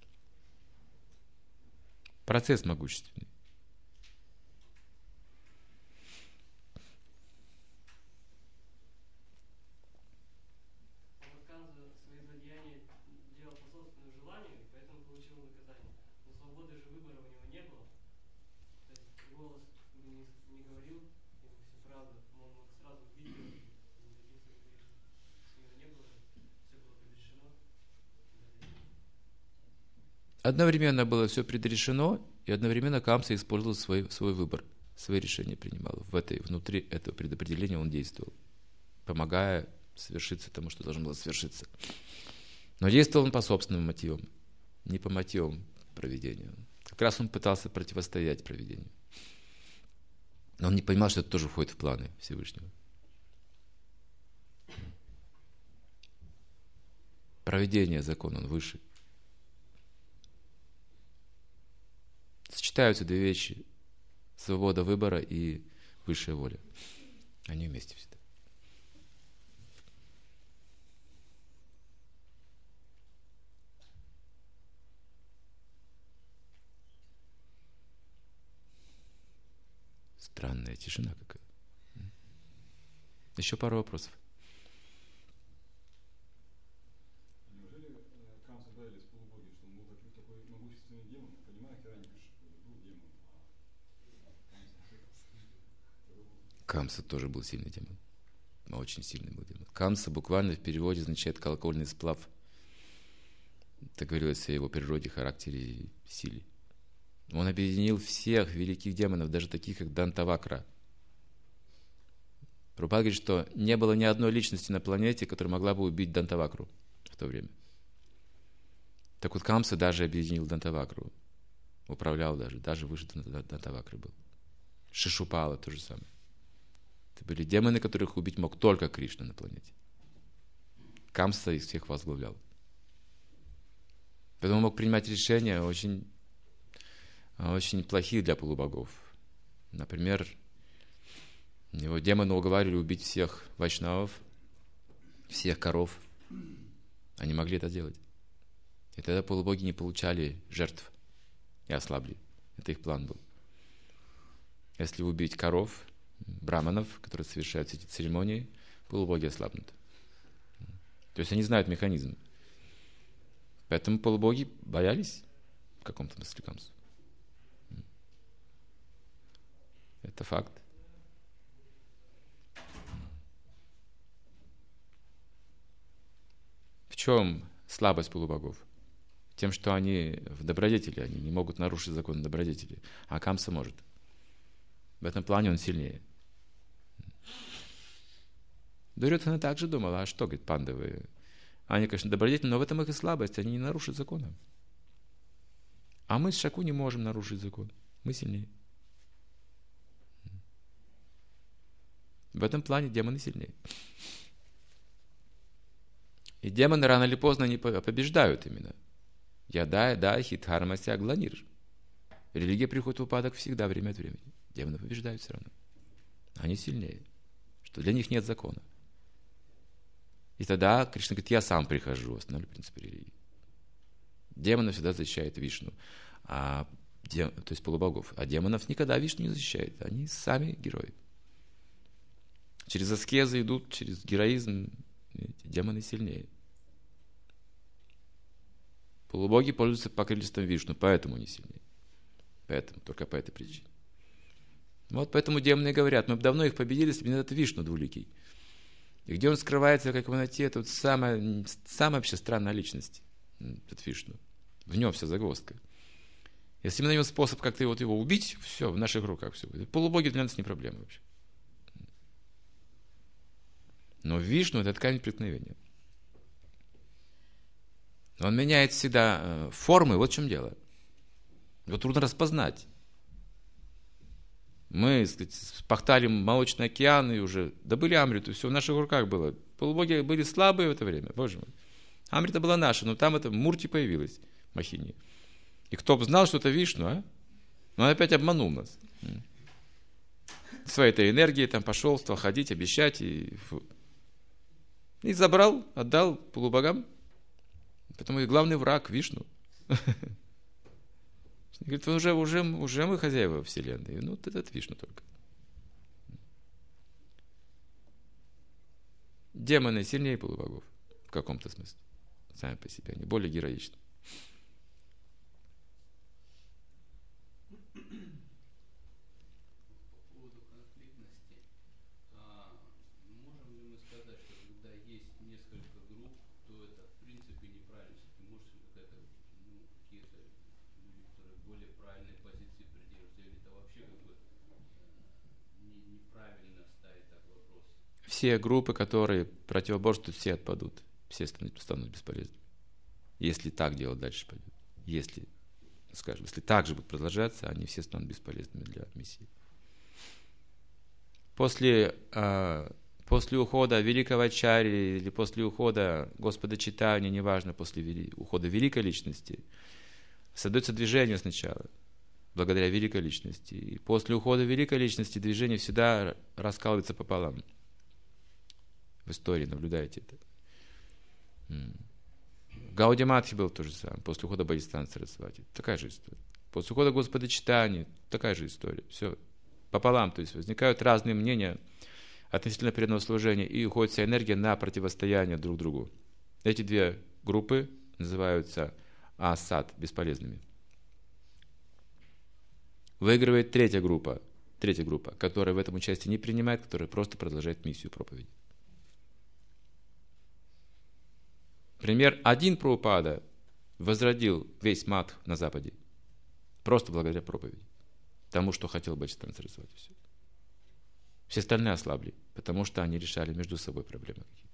[SPEAKER 1] Процесс могущественный.
[SPEAKER 3] Камса свои злодеяния делал по собственному желанию, поэтому получил наказание. Но свободы же выбора у него не было. То есть голос не говорил ему всю правду, он мог сразу убить его, никаких своих грехов с него не было, все было предрешено.
[SPEAKER 1] Одновременно было все предрешено, и одновременно Камса использовал свой выбор, свои решения принимал. Внутри этого предопределения он действовал, помогая свершиться тому, что должно было свершиться. Но действовал он по собственным мотивам, не по мотивам провидения. Как раз он пытался противостоять провидению. Но он не понимал, что это тоже входит в планы Всевышнего. Провидение, закон, он выше. Сочетаются две вещи. Свобода выбора и высшая воля. Они вместе всегда. Странная тишина какая. Еще пару вопросов.
[SPEAKER 4] Неужели Камса говорили с полубоги, что он был такой могущественный демон? Понимаю, Хираньякаша был демон,
[SPEAKER 1] Камса тоже был сильный демон. Очень сильный был демон. Камса буквально в переводе означает колокольный сплав. Это говорилось о его природе, характере и силе. Он объединил всех великих демонов, даже таких, как Дантавакра. Прабхупада говорит, что не было ни одной личности на планете, которая могла бы убить Дантавакру в то время. Так вот, Камса даже объединил Дантавакру. Управлял даже выше Дантавакры был. Шишупала то же самое. Это были демоны, которых убить мог только Кришна на планете. Камса их всех возглавлял. Поэтому он мог принимать решения очень плохие для полубогов. Например, его демоны уговаривали убить всех вайшнавов, всех коров. Они могли это делать. И тогда полубоги не получали жертв и ослабли. Это их план был. Если убить коров, браманов, которые совершают эти церемонии, полубоги ослабнут. То есть они знают механизм. Поэтому полубоги боялись в каком-то смысле Камсу. Это факт. В чем слабость полубогов? Тем, что они в добродетели, они не могут нарушить закон добродетели, а Камса может. В этом плане он сильнее. Дурьодхана также думала, а что, говорит, пандавы? Они, конечно, добродетельны, но в этом их и слабость, они не нарушат закона. А мы с Шаку не можем нарушить закон. Мы сильнее. В этом плане демоны сильнее. И демоны рано или поздно не побеждают именно. Ядай, хитхармася, гланир. Религия приходит в упадок всегда, время от времени. Демоны побеждают все равно. Они сильнее. Что для них нет закона. И тогда Кришна говорит, я сам прихожу, остановлю принцип религии. Демона всегда защищает Вишну. А то есть полубогов. А демонов никогда Вишну не защищает. Они сами герои. Через аскезы идут, через героизм. Видите, демоны сильнее. Полубоги пользуются покровительством Вишну, поэтому они сильнее. Поэтому, только по этой причине. Вот поэтому демоны говорят, мы бы давно их победили, если бы не этот Вишну двуликий. И где он скрывается, как в темноте, тут самая вообще странная личность, этот Вишну. В нем вся загвоздка. Если мы найдем способ как-то его убить, все, в наших руках все будет. Полубоги для нас не проблема вообще. Но Вишну – это ткань преткновения. Он меняет всегда формы, вот в чем дело. Его трудно распознать. Мы, так сказать, пахтали молочный океан и уже добыли Амриту, все в наших руках было. Полубоги были слабые в это время, боже мой. Амрита была наша, но там это Мурти появилась, Махини. И кто бы знал, что это Вишну, а? Но он опять обманул нас. Своей этой энергией там пошел, стал ходить, обещать. И забрал, отдал полубогам. Поэтому и главный враг Вишну. Говорит, уже мы хозяева Вселенной. Ну, вот этот Вишну только. Демоны сильнее полубогов. В каком-то смысле. Сами по себе. Они более героичны. Все группы, которые противоборствуют, все отпадут. Все станут бесполезными. Если так дело дальше пойдет. Если так же будет продолжаться, они все станут бесполезными для миссии. После ухода великого Ачарьи или после ухода Господа Чайтаньи, неважно, после ухода великой личности, создается движение сначала, благодаря великой личности. И после ухода великой личности движение всегда раскалывается пополам. В истории наблюдаете это. Гауди Матхи был то же самое. После ухода Бодхисаттвы Сарасвати. Такая же история. После ухода Господа Чайтаньи. Такая же история. Все пополам. То есть возникают разные мнения относительно преданного служения. И уходит вся энергия на противостояние друг другу. Эти две группы называются асад, бесполезными. Выигрывает третья группа, которая в этом участие не принимает, которая просто продолжает миссию проповеди. Например, один Прабхупада возродил весь мат на Западе просто благодаря проповеди, тому, что хотел Бодхисаттва Сарасвати. Все остальные ослабли, потому что они решали между собой проблемы какие-то.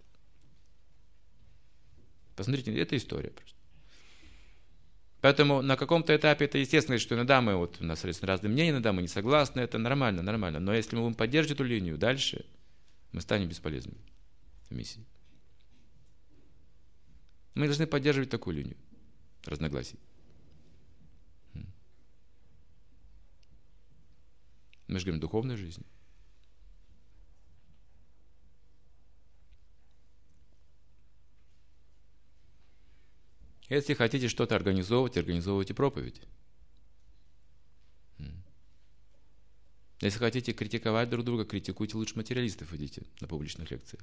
[SPEAKER 1] Посмотрите, это история просто. Поэтому на каком-то этапе это естественно, что иногда у нас разные мнения, иногда мы не согласны, это нормально. Но если мы будем поддерживать эту линию дальше, мы станем бесполезными в миссии. Мы должны поддерживать такую линию разногласий. Мы же говорим духовной жизни. Если хотите что-то организовывать, организовывайте проповедь. Если хотите критиковать друг друга, критикуйте лучше материалистов, идите на публичных лекциях.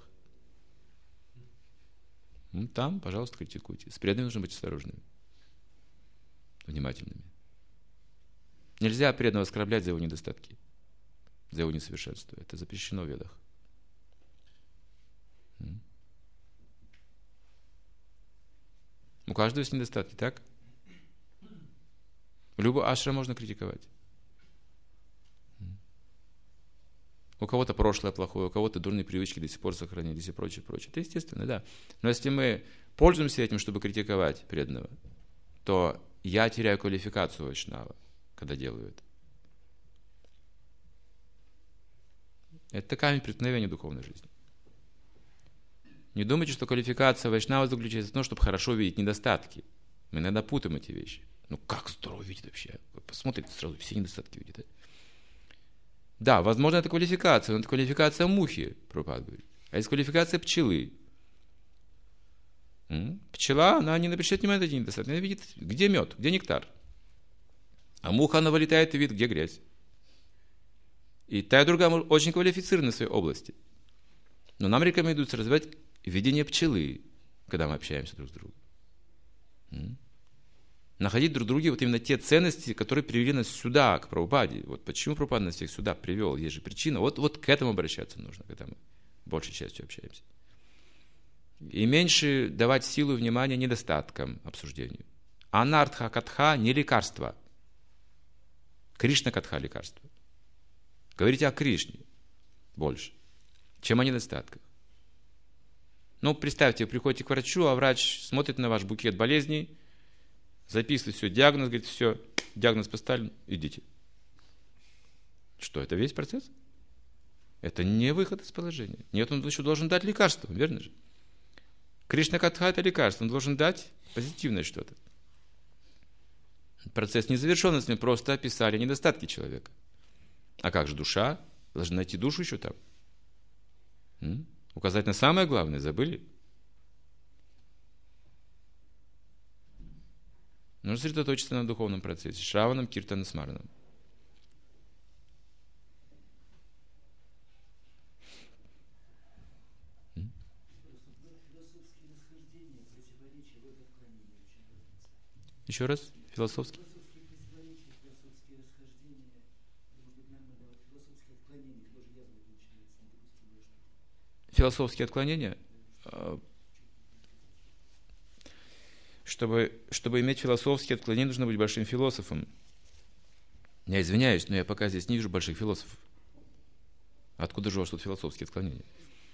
[SPEAKER 1] Там, пожалуйста, критикуйте. С преданными нужно быть осторожными, внимательными. Нельзя преданного оскорблять за его недостатки, за его несовершенство. Это запрещено в ведах. У каждого есть недостатки, так? Любой ашрам можно критиковать. У кого-то прошлое плохое, у кого-то дурные привычки до сих пор сохранились и прочее, прочее. Это естественно, да. Но если мы пользуемся этим, чтобы критиковать преданного, то я теряю квалификацию вайшнава, когда делаю это. Это камень преткновения духовной жизни. Не думайте, что квалификация вайшнава заключается в том, чтобы хорошо видеть недостатки. Мы иногда путаем эти вещи. Как здорово видеть вообще? Вы посмотрите, сразу все недостатки видите. Да, возможно, это квалификация, но это квалификация мухи, Прабхупада говорит. А есть квалификация пчелы. Пчела, она не обращает внимания на эти недостатки. Она видит, где мед, где нектар. А муха, она вылетает и видит, где грязь. И та и другая очень квалифицирована в своей области. Но нам рекомендуется развивать видение пчелы, когда мы общаемся друг с другом. Находить друг в друге вот именно те ценности, которые привели нас сюда, к Прабхупаде. Вот почему Прабхупада нас всех сюда привел, есть же причина. Вот к этому обращаться нужно, когда мы большей частью общаемся. И меньше давать силу и внимание недостаткам обсуждению. Анартха катха не лекарство. Кришна катха лекарство. Говорите о Кришне больше, чем о недостатках. Ну, представьте, вы приходите к врачу, а врач смотрит на ваш букет болезней, записывает все, диагноз, говорит, все, диагноз поставлен, идите. Что, это весь процесс? Это не выход из положения. Нет, он еще должен дать лекарство, верно же? Кришна катха – это лекарство, он должен дать позитивное что-то. Процесс незавершенности, мы просто описали недостатки человека. А как же душа? Должны найти душу еще там. Указать на самое главное, забыли? Нужно сосредоточиться на духовном процессе. Шраванам, киртанам, смаранам. Еще раз, философский. Философские отклонения. Чтобы иметь философские отклонения, нужно быть большим философом. Я извиняюсь, но я пока здесь не вижу больших философов. Откуда же у вас тут философские отклонения?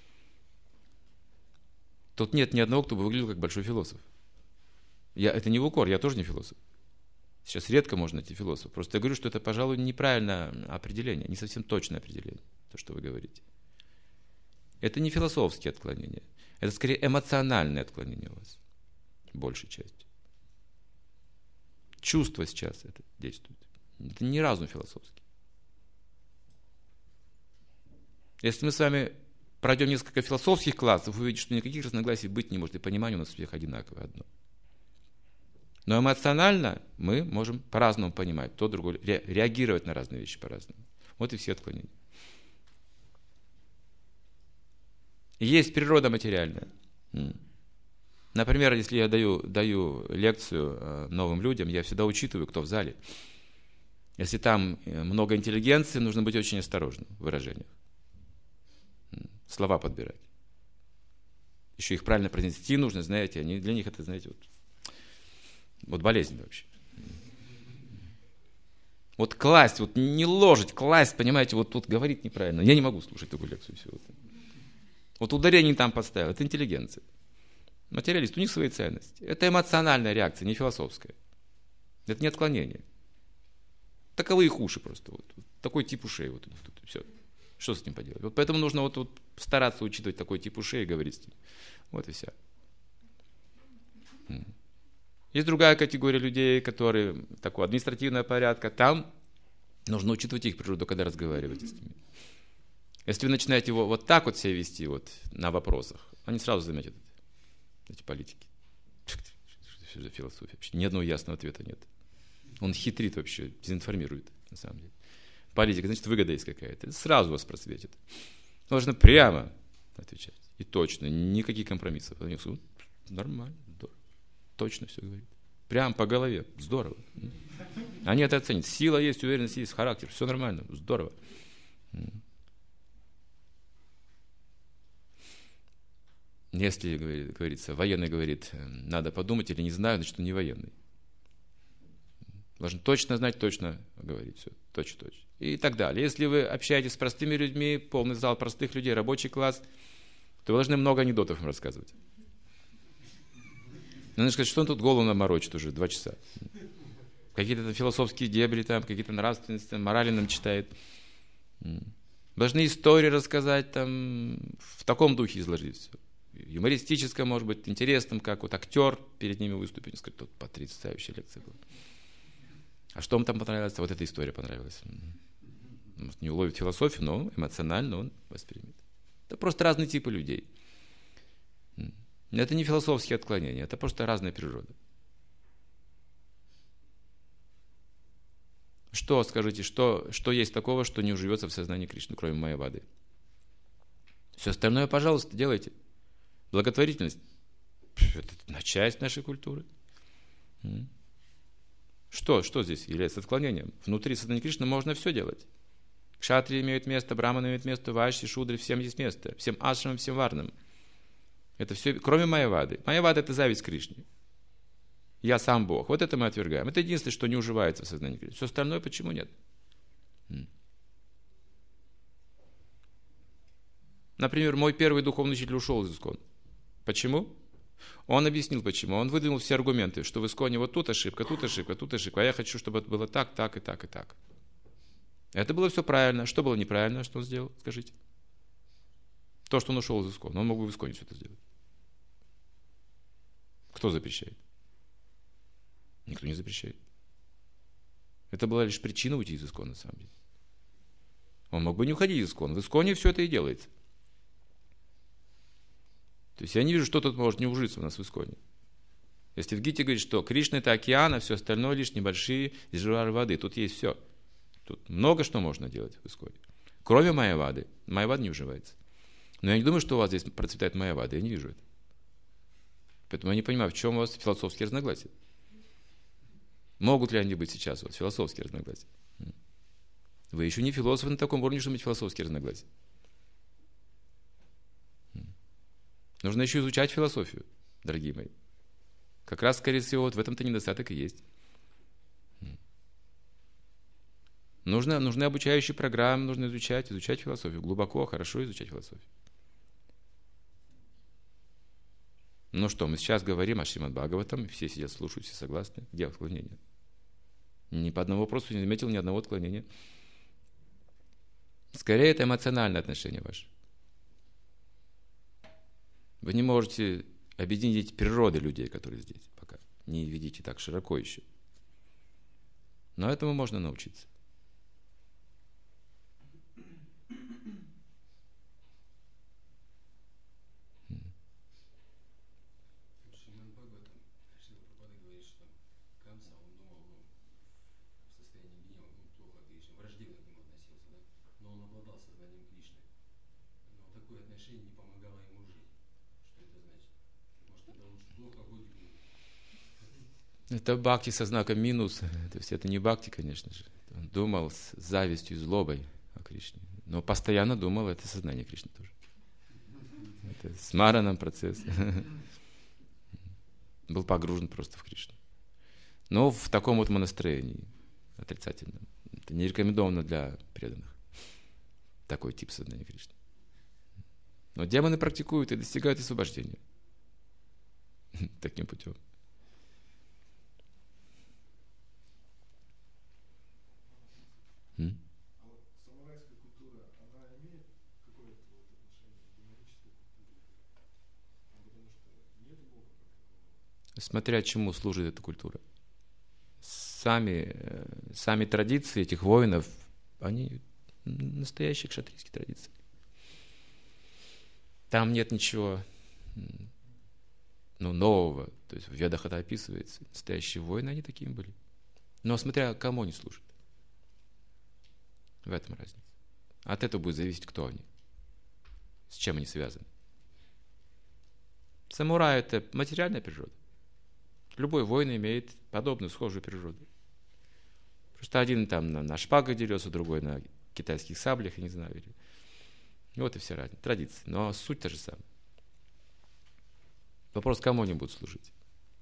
[SPEAKER 1] Тут нет ни одного, кто бы выглядел как большой философ. Это не в укор, я тоже не философ. Сейчас редко можно найти философа. Просто я говорю, что это, пожалуй, неправильное определение, не совсем точное определение, то, что вы говорите. Это не философские отклонения. Это скорее эмоциональные отклонения у вас. Большей частью. Чувство сейчас это действует. Это не разум философский. Если мы с вами пройдем несколько философских классов, вы увидите, что никаких разногласий быть не может, и понимание у нас у всех одинаковое одно. Но эмоционально мы можем по-разному понимать, то другое, реагировать на разные вещи по-разному. Вот и все отклонения. Есть природа материальная. Например, если я даю лекцию новым людям, я всегда учитываю, кто в зале. Если там много интеллигенции, нужно быть очень осторожным в выражениях. Слова подбирать. Еще их правильно произнести нужно, знаете, для них это, знаете, вот болезнь вообще. Вот класть, вот не ложить, класть, понимаете, вот тут говорить неправильно. Я не могу слушать такую лекцию. Все. Вот ударение там поставил, это интеллигенция. Материалист, у них свои ценности. Это эмоциональная реакция, не философская. Это не отклонение. Таковы их уши просто. Вот такой тип ушей. Вот у них тут. Все. Что с ним поделать? Вот поэтому нужно вот стараться учитывать такой тип ушей и говорить с ним. Вот и вся. Есть другая категория людей, которые такого административного порядка. Там нужно учитывать их природу, когда разговариваете с ними. Если вы начинаете его вот так вот себя вести вот на вопросах, они сразу заметят эти политики. Что за философия вообще? Ни одного ясного ответа нет. Он хитрит вообще, дезинформирует, на самом деле. Политика, значит, выгода есть какая-то. Это сразу вас просветит. Нужно прямо отвечать. И точно, никаких компромиссов. Нормально, здорово. Точно все говорит. Прямо по голове. Здорово. Они это оценят. Сила есть, уверенность есть, характер. Все нормально. Здорово. Если, говорится, военный говорит, надо подумать или не знаю, значит, он не военный. Должен точно знать, точно говорить. Все, точно. И так далее. Если вы общаетесь с простыми людьми, полный зал простых людей, рабочий класс, то вы должны много анекдотов им рассказывать. Надо сказать, что он тут голову наморочит уже 2 часа. Какие-то там философские дебри, там, какие-то нравственности, морали нам читает. Должны истории рассказать, там, в таком духе изложить все. Юмористическом, может быть, интересном, как вот актер перед ними выступит. Сказать, тут потрясающая лекция была. А что вам там понравилось? Вот эта история понравилась. Может, не уловит философию, но эмоционально он воспримет. Это просто разные типы людей. Это не философские отклонения, это просто разная природа. Что, скажите, что есть такого, что не уживется в сознании Кришны, кроме майявады? Все остальное, пожалуйста, делайте. Благотворительность – это часть нашей культуры. Что здесь является отклонением? Внутри сознания Кришны можно все делать. Кшатрии имеют место, браманы имеют место, вайши, шудры, всем есть место. Всем ашрамам, всем варнам. Это все, кроме майявады. Майявада – это зависть к Кришне. Я сам Бог. Вот это мы отвергаем. Это единственное, что не уживается в сознании Кришны. Все остальное почему нет? Например, мой первый духовный учитель ушел из ИСККОН. Почему? Он объяснил, почему. Он выдвинул все аргументы, что в ИСККОНе вот тут ошибка, тут ошибка, тут ошибка, а я хочу, чтобы это было так, так и так и так. Это было все правильно. Что было неправильно, что он сделал? Скажите. То, что он ушел из ИСККОН. Он мог бы в ИСККОНе все это сделать. Кто запрещает? Никто не запрещает. Это была лишь причина уйти из ИСККОНа, на самом деле. Он мог бы не уходить из ИСККОНа. В ИСККОНе все это и делается. То есть я не вижу, что тут может не ужиться у нас в ИСККОНе. Если в Гите говорит, что Кришна – это океан, а все остальное лишь небольшие резервуары воды. Тут есть все. Тут много что можно делать в ИСККОНе. Кроме майявады. Майявада не уживается. Но я не думаю, что у вас здесь процветает майявада. Я не вижу это. Поэтому я не понимаю, в чем у вас философские разногласия. Могут ли они быть сейчас у вас философские разногласия? Вы еще не философы на таком уровне, чтобы иметь философские разногласия. Нужно еще изучать философию, дорогие мои. Как раз, скорее всего, вот в этом-то недостаток и есть. Нужны обучающие программы, нужно изучать философию. Глубоко, хорошо изучать философию. Ну что, мы сейчас говорим о Шримад Бхагаватам, все сидят, слушают, все согласны. Где отклонение? Ни по одному вопросу не заметил ни одного отклонения. Скорее, это эмоциональное отношение ваше. Вы не можете объединить природы людей, которые здесь пока. Не видите так широко еще. Но этому можно научиться.
[SPEAKER 5] Шримад Бхагаватам, Шрила Прабхупада говорит, что Камса, он думал, в состоянии гнева, плохо к Кришне, враждебно к нему относился, да? Но он обладал сознанием Кришны. Но такое отношение не помогало ему жить. Что это значит? Может, тогда лучше плохо быть к нему?
[SPEAKER 1] Это бхакти со знаком минус. То есть это не бхакти, конечно же. Он думал с завистью и злобой о Кришне. Но постоянно думал, это сознание Кришны тоже. Это с мараном процесс. Был погружен просто в Кришну. Но в таком вот настроении отрицательном. Это не рекомендовано для преданных. Такой тип сознания Кришны. Но демоны практикуют и достигают освобождения. Таким путем.
[SPEAKER 2] А вот самурайская культура, она имеет какое-то вот отношение к демонической культуре? Потому что нет Бога как такового.
[SPEAKER 1] Смотря чему служит эта культура. Сами традиции этих воинов, они настоящие кшатрийские традиции. Там нет ничего нового. То есть в Ведах это описывается. Настоящие воины, они такими были. Но смотря кому они служат. В этом разница. От этого будет зависеть, кто они. С чем они связаны. Самурай – это материальная природа. Любой воин имеет подобную, схожую природу. Просто один там на шпагах дерется, другой на китайских саблях, я не знаю. Вот и вся разница. Традиции. Но суть та же самая. Вопрос, кому они будут служить.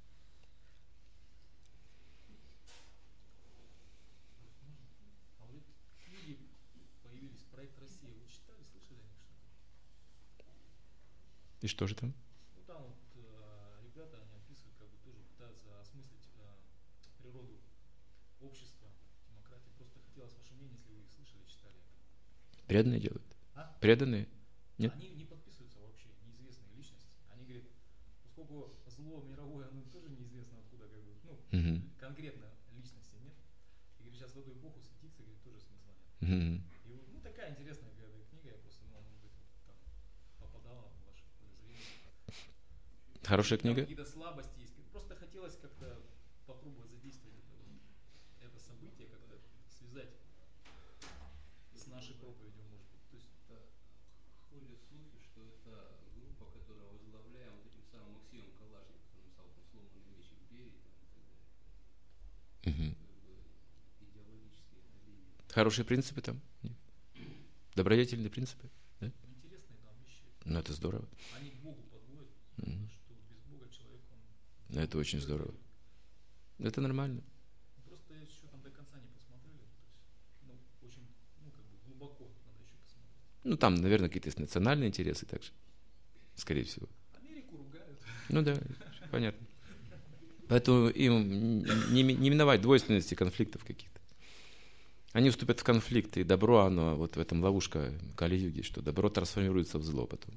[SPEAKER 6] А вот книги появились, проект Россия, вы читали, слышали о них что-то?
[SPEAKER 1] И что же там?
[SPEAKER 6] Ну там вот ребята, они описывают, как бы тоже пытаются осмыслить природу общества, демократии. Просто хотелось ваше мнение, если вы их слышали, читали.
[SPEAKER 1] Преданные делают.
[SPEAKER 6] А?
[SPEAKER 1] Преданные? Нет?
[SPEAKER 6] Они не подписываются вообще, неизвестные личности. Они говорят, поскольку зло мировое, оно тоже неизвестно откуда, как бы, конкретно личности нет. И говорит, сейчас в эту эпоху светиться, говорит, тоже смысла нет. И вот, такая интересная книга, я просто, может быть, там попадала в ваше поле зрения.
[SPEAKER 1] Хорошая
[SPEAKER 6] Там
[SPEAKER 1] книга?
[SPEAKER 6] какие-то слабости есть. Просто хотелось как-то попробовать задействовать это событие, которое связать с нашей проповедью, может быть. То есть,
[SPEAKER 5] Ходят слухи, что это группа, которая возглавляет вот этим самым Максимом Калашником, который написал там «Сломанный меч империи» там, и так далее. Идеологические религии.
[SPEAKER 1] Хорошие принципы там. Добродетельные принципы. Да?
[SPEAKER 6] интересные там вещи.
[SPEAKER 1] Ну, это здорово.
[SPEAKER 6] Они к Богу подводят, что без Бога человек, он...
[SPEAKER 1] Это очень здорово. Это нормально.
[SPEAKER 6] Просто еще там до конца не посмотрели. То есть, очень, как бы глубоко надо еще посмотреть.
[SPEAKER 1] Ну, там, наверное, какие-то есть национальные интересы также. Скорее всего.
[SPEAKER 6] Америку ругают.
[SPEAKER 1] Ну да, понятно. Поэтому им не миновать двойственности конфликтов каких-то. Они вступят в конфликт, и добро, оно, вот в этом ловушка Кали-юги, что добро трансформируется в зло потом.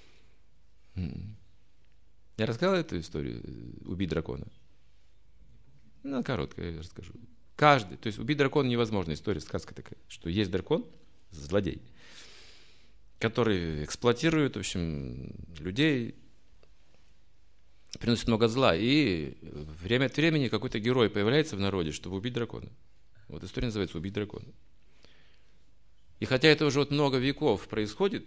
[SPEAKER 1] Я рассказал эту историю «Убить дракона»? Ну, коротко я расскажу. Каждый, то есть убить дракона невозможно, история, сказка такая, что есть дракон, злодей, который эксплуатирует, в общем, людей, приносит много зла, и время от времени какой-то герой появляется в народе, чтобы убить дракона. Вот история называется «Убить дракона». И хотя это уже вот много веков происходит,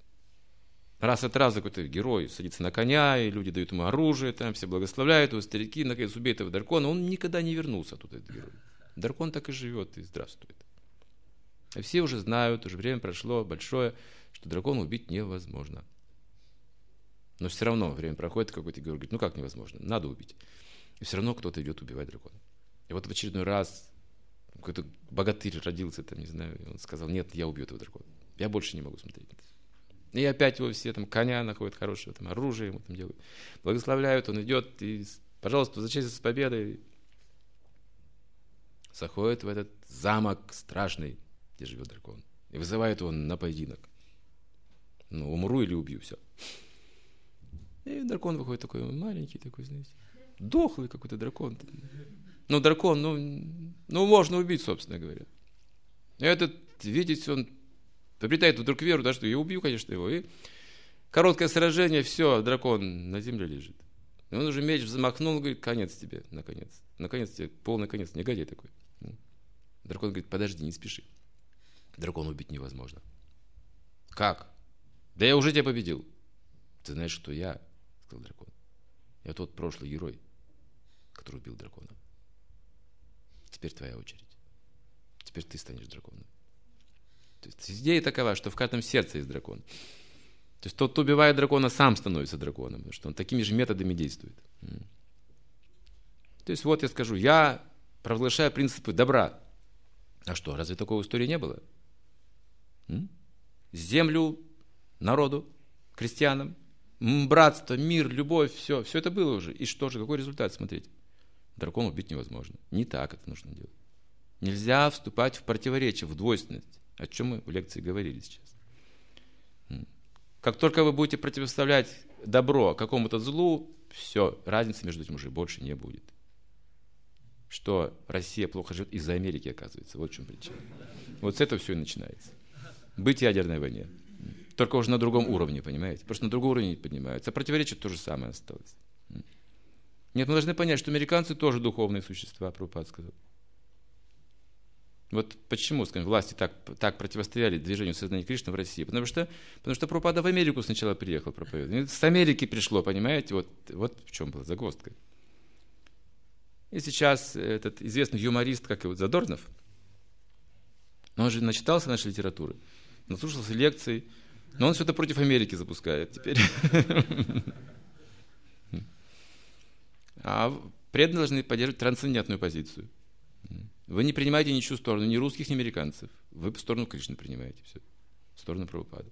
[SPEAKER 1] раз от раза какой-то герой садится на коня, и люди дают ему оружие, там все благословляют его, старики, наконец убей этого дракона, он никогда не вернулся оттуда, этот герой. Дракон так и живет и здравствует. И все уже знают, уже время прошло большое, что дракона убить невозможно. Но все равно время проходит, какой-то герой говорит, ну как невозможно, надо убить. И все равно кто-то идет убивать дракона. И вот в очередной раз какой-то богатырь родился, там, не знаю, и он сказал, нет, я убью этого дракона. Я больше не могу смотреть на это. И опять его все там коня находят хорошего, там оружие ему там делают. Благословляют, он идет, и, пожалуйста, возвращайся с победой. Заходит в этот замок страшный, где живет дракон. И вызывает его на поединок. Ну, умру или убью, все. И дракон выходит такой маленький, такой, знаете, дохлый какой-то дракон. Ну, дракон, ну, можно убить, собственно говоря. И этот, видите, он обретает вдруг веру, да, что я убью, конечно, его. И короткое сражение, все, дракон на земле лежит. И он уже меч взмахнул, говорит, конец тебе, наконец. Наконец тебе, полный конец, негодяй такой. Дракон говорит, подожди, не спеши. Дракона убить невозможно. Как? Да я уже тебя победил. Ты знаешь, что я, сказал дракон. Я тот прошлый герой, который убил дракона. Теперь твоя очередь. Теперь ты станешь драконом. То есть идея такова, что в каждом сердце есть дракон. То есть тот, кто убивает дракона, сам становится драконом, потому что он такими же методами действует. То есть вот я скажу, я провозглашаю принципы добра. А что, разве такой истории не было? Землю народу, крестьянам, братство, мир, любовь, все это было уже. И что же, какой результат, смотрите? Дракона убить невозможно. Не так это нужно делать. Нельзя вступать в противоречие, в двойственность, о чем мы в лекции говорили сейчас. Как только вы будете противоставлять добро какому-то злу, все, разницы между этим уже больше не будет. Что Россия плохо живет из-за Америки, оказывается. Вот в чем причина. Вот с этого все и начинается. Быть в ядерной войне. Только уже на другом уровне, понимаете? Просто на другом уровне поднимаются. А противоречие то же самое осталось. Нет, мы должны понять, что американцы тоже духовные существа, Прабхупада сказал. Вот почему, скажем, власти так противостояли движению сознания Кришны в России? Потому что Прабхупада в Америку сначала приехал проповедовать. С Америки пришло, понимаете? Вот в чем была загвоздка. И сейчас этот известный юморист, как его, Задорнов, он же начитался нашей литературы, наслушался лекций, но он все это против Америки запускает теперь. А преданные должны поддерживать трансцендентную позицию. Вы не принимаете ничью сторону, ни русских, ни американцев. Вы сторону Кришны принимаете, все. Сторону Прабхупады.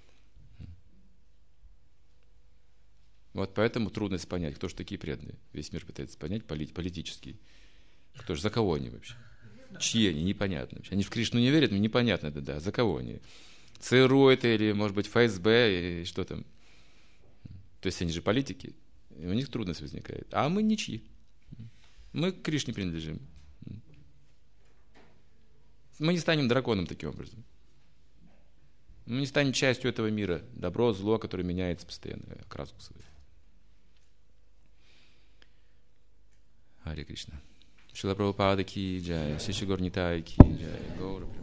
[SPEAKER 1] Вот поэтому трудность понять, кто же такие преданные. Весь мир пытается понять политический. Кто же, за кого они вообще? Чьи они, непонятно. Они в Кришну не верят, но непонятно, да, за кого они. ЦРУ это или, может быть, ФСБ, и что там. То есть они же политики, и у них трудность возникает. А мы ничьи. Мы к Кришне принадлежим. Мы не станем драконом таким образом. Мы не станем частью этого мира. Добро, зло, которое меняется постоянно, окраску свою. Харе Кришна. Шрила Прабхупада ки джай, Шиши Гор Нитай ки джай, Гаура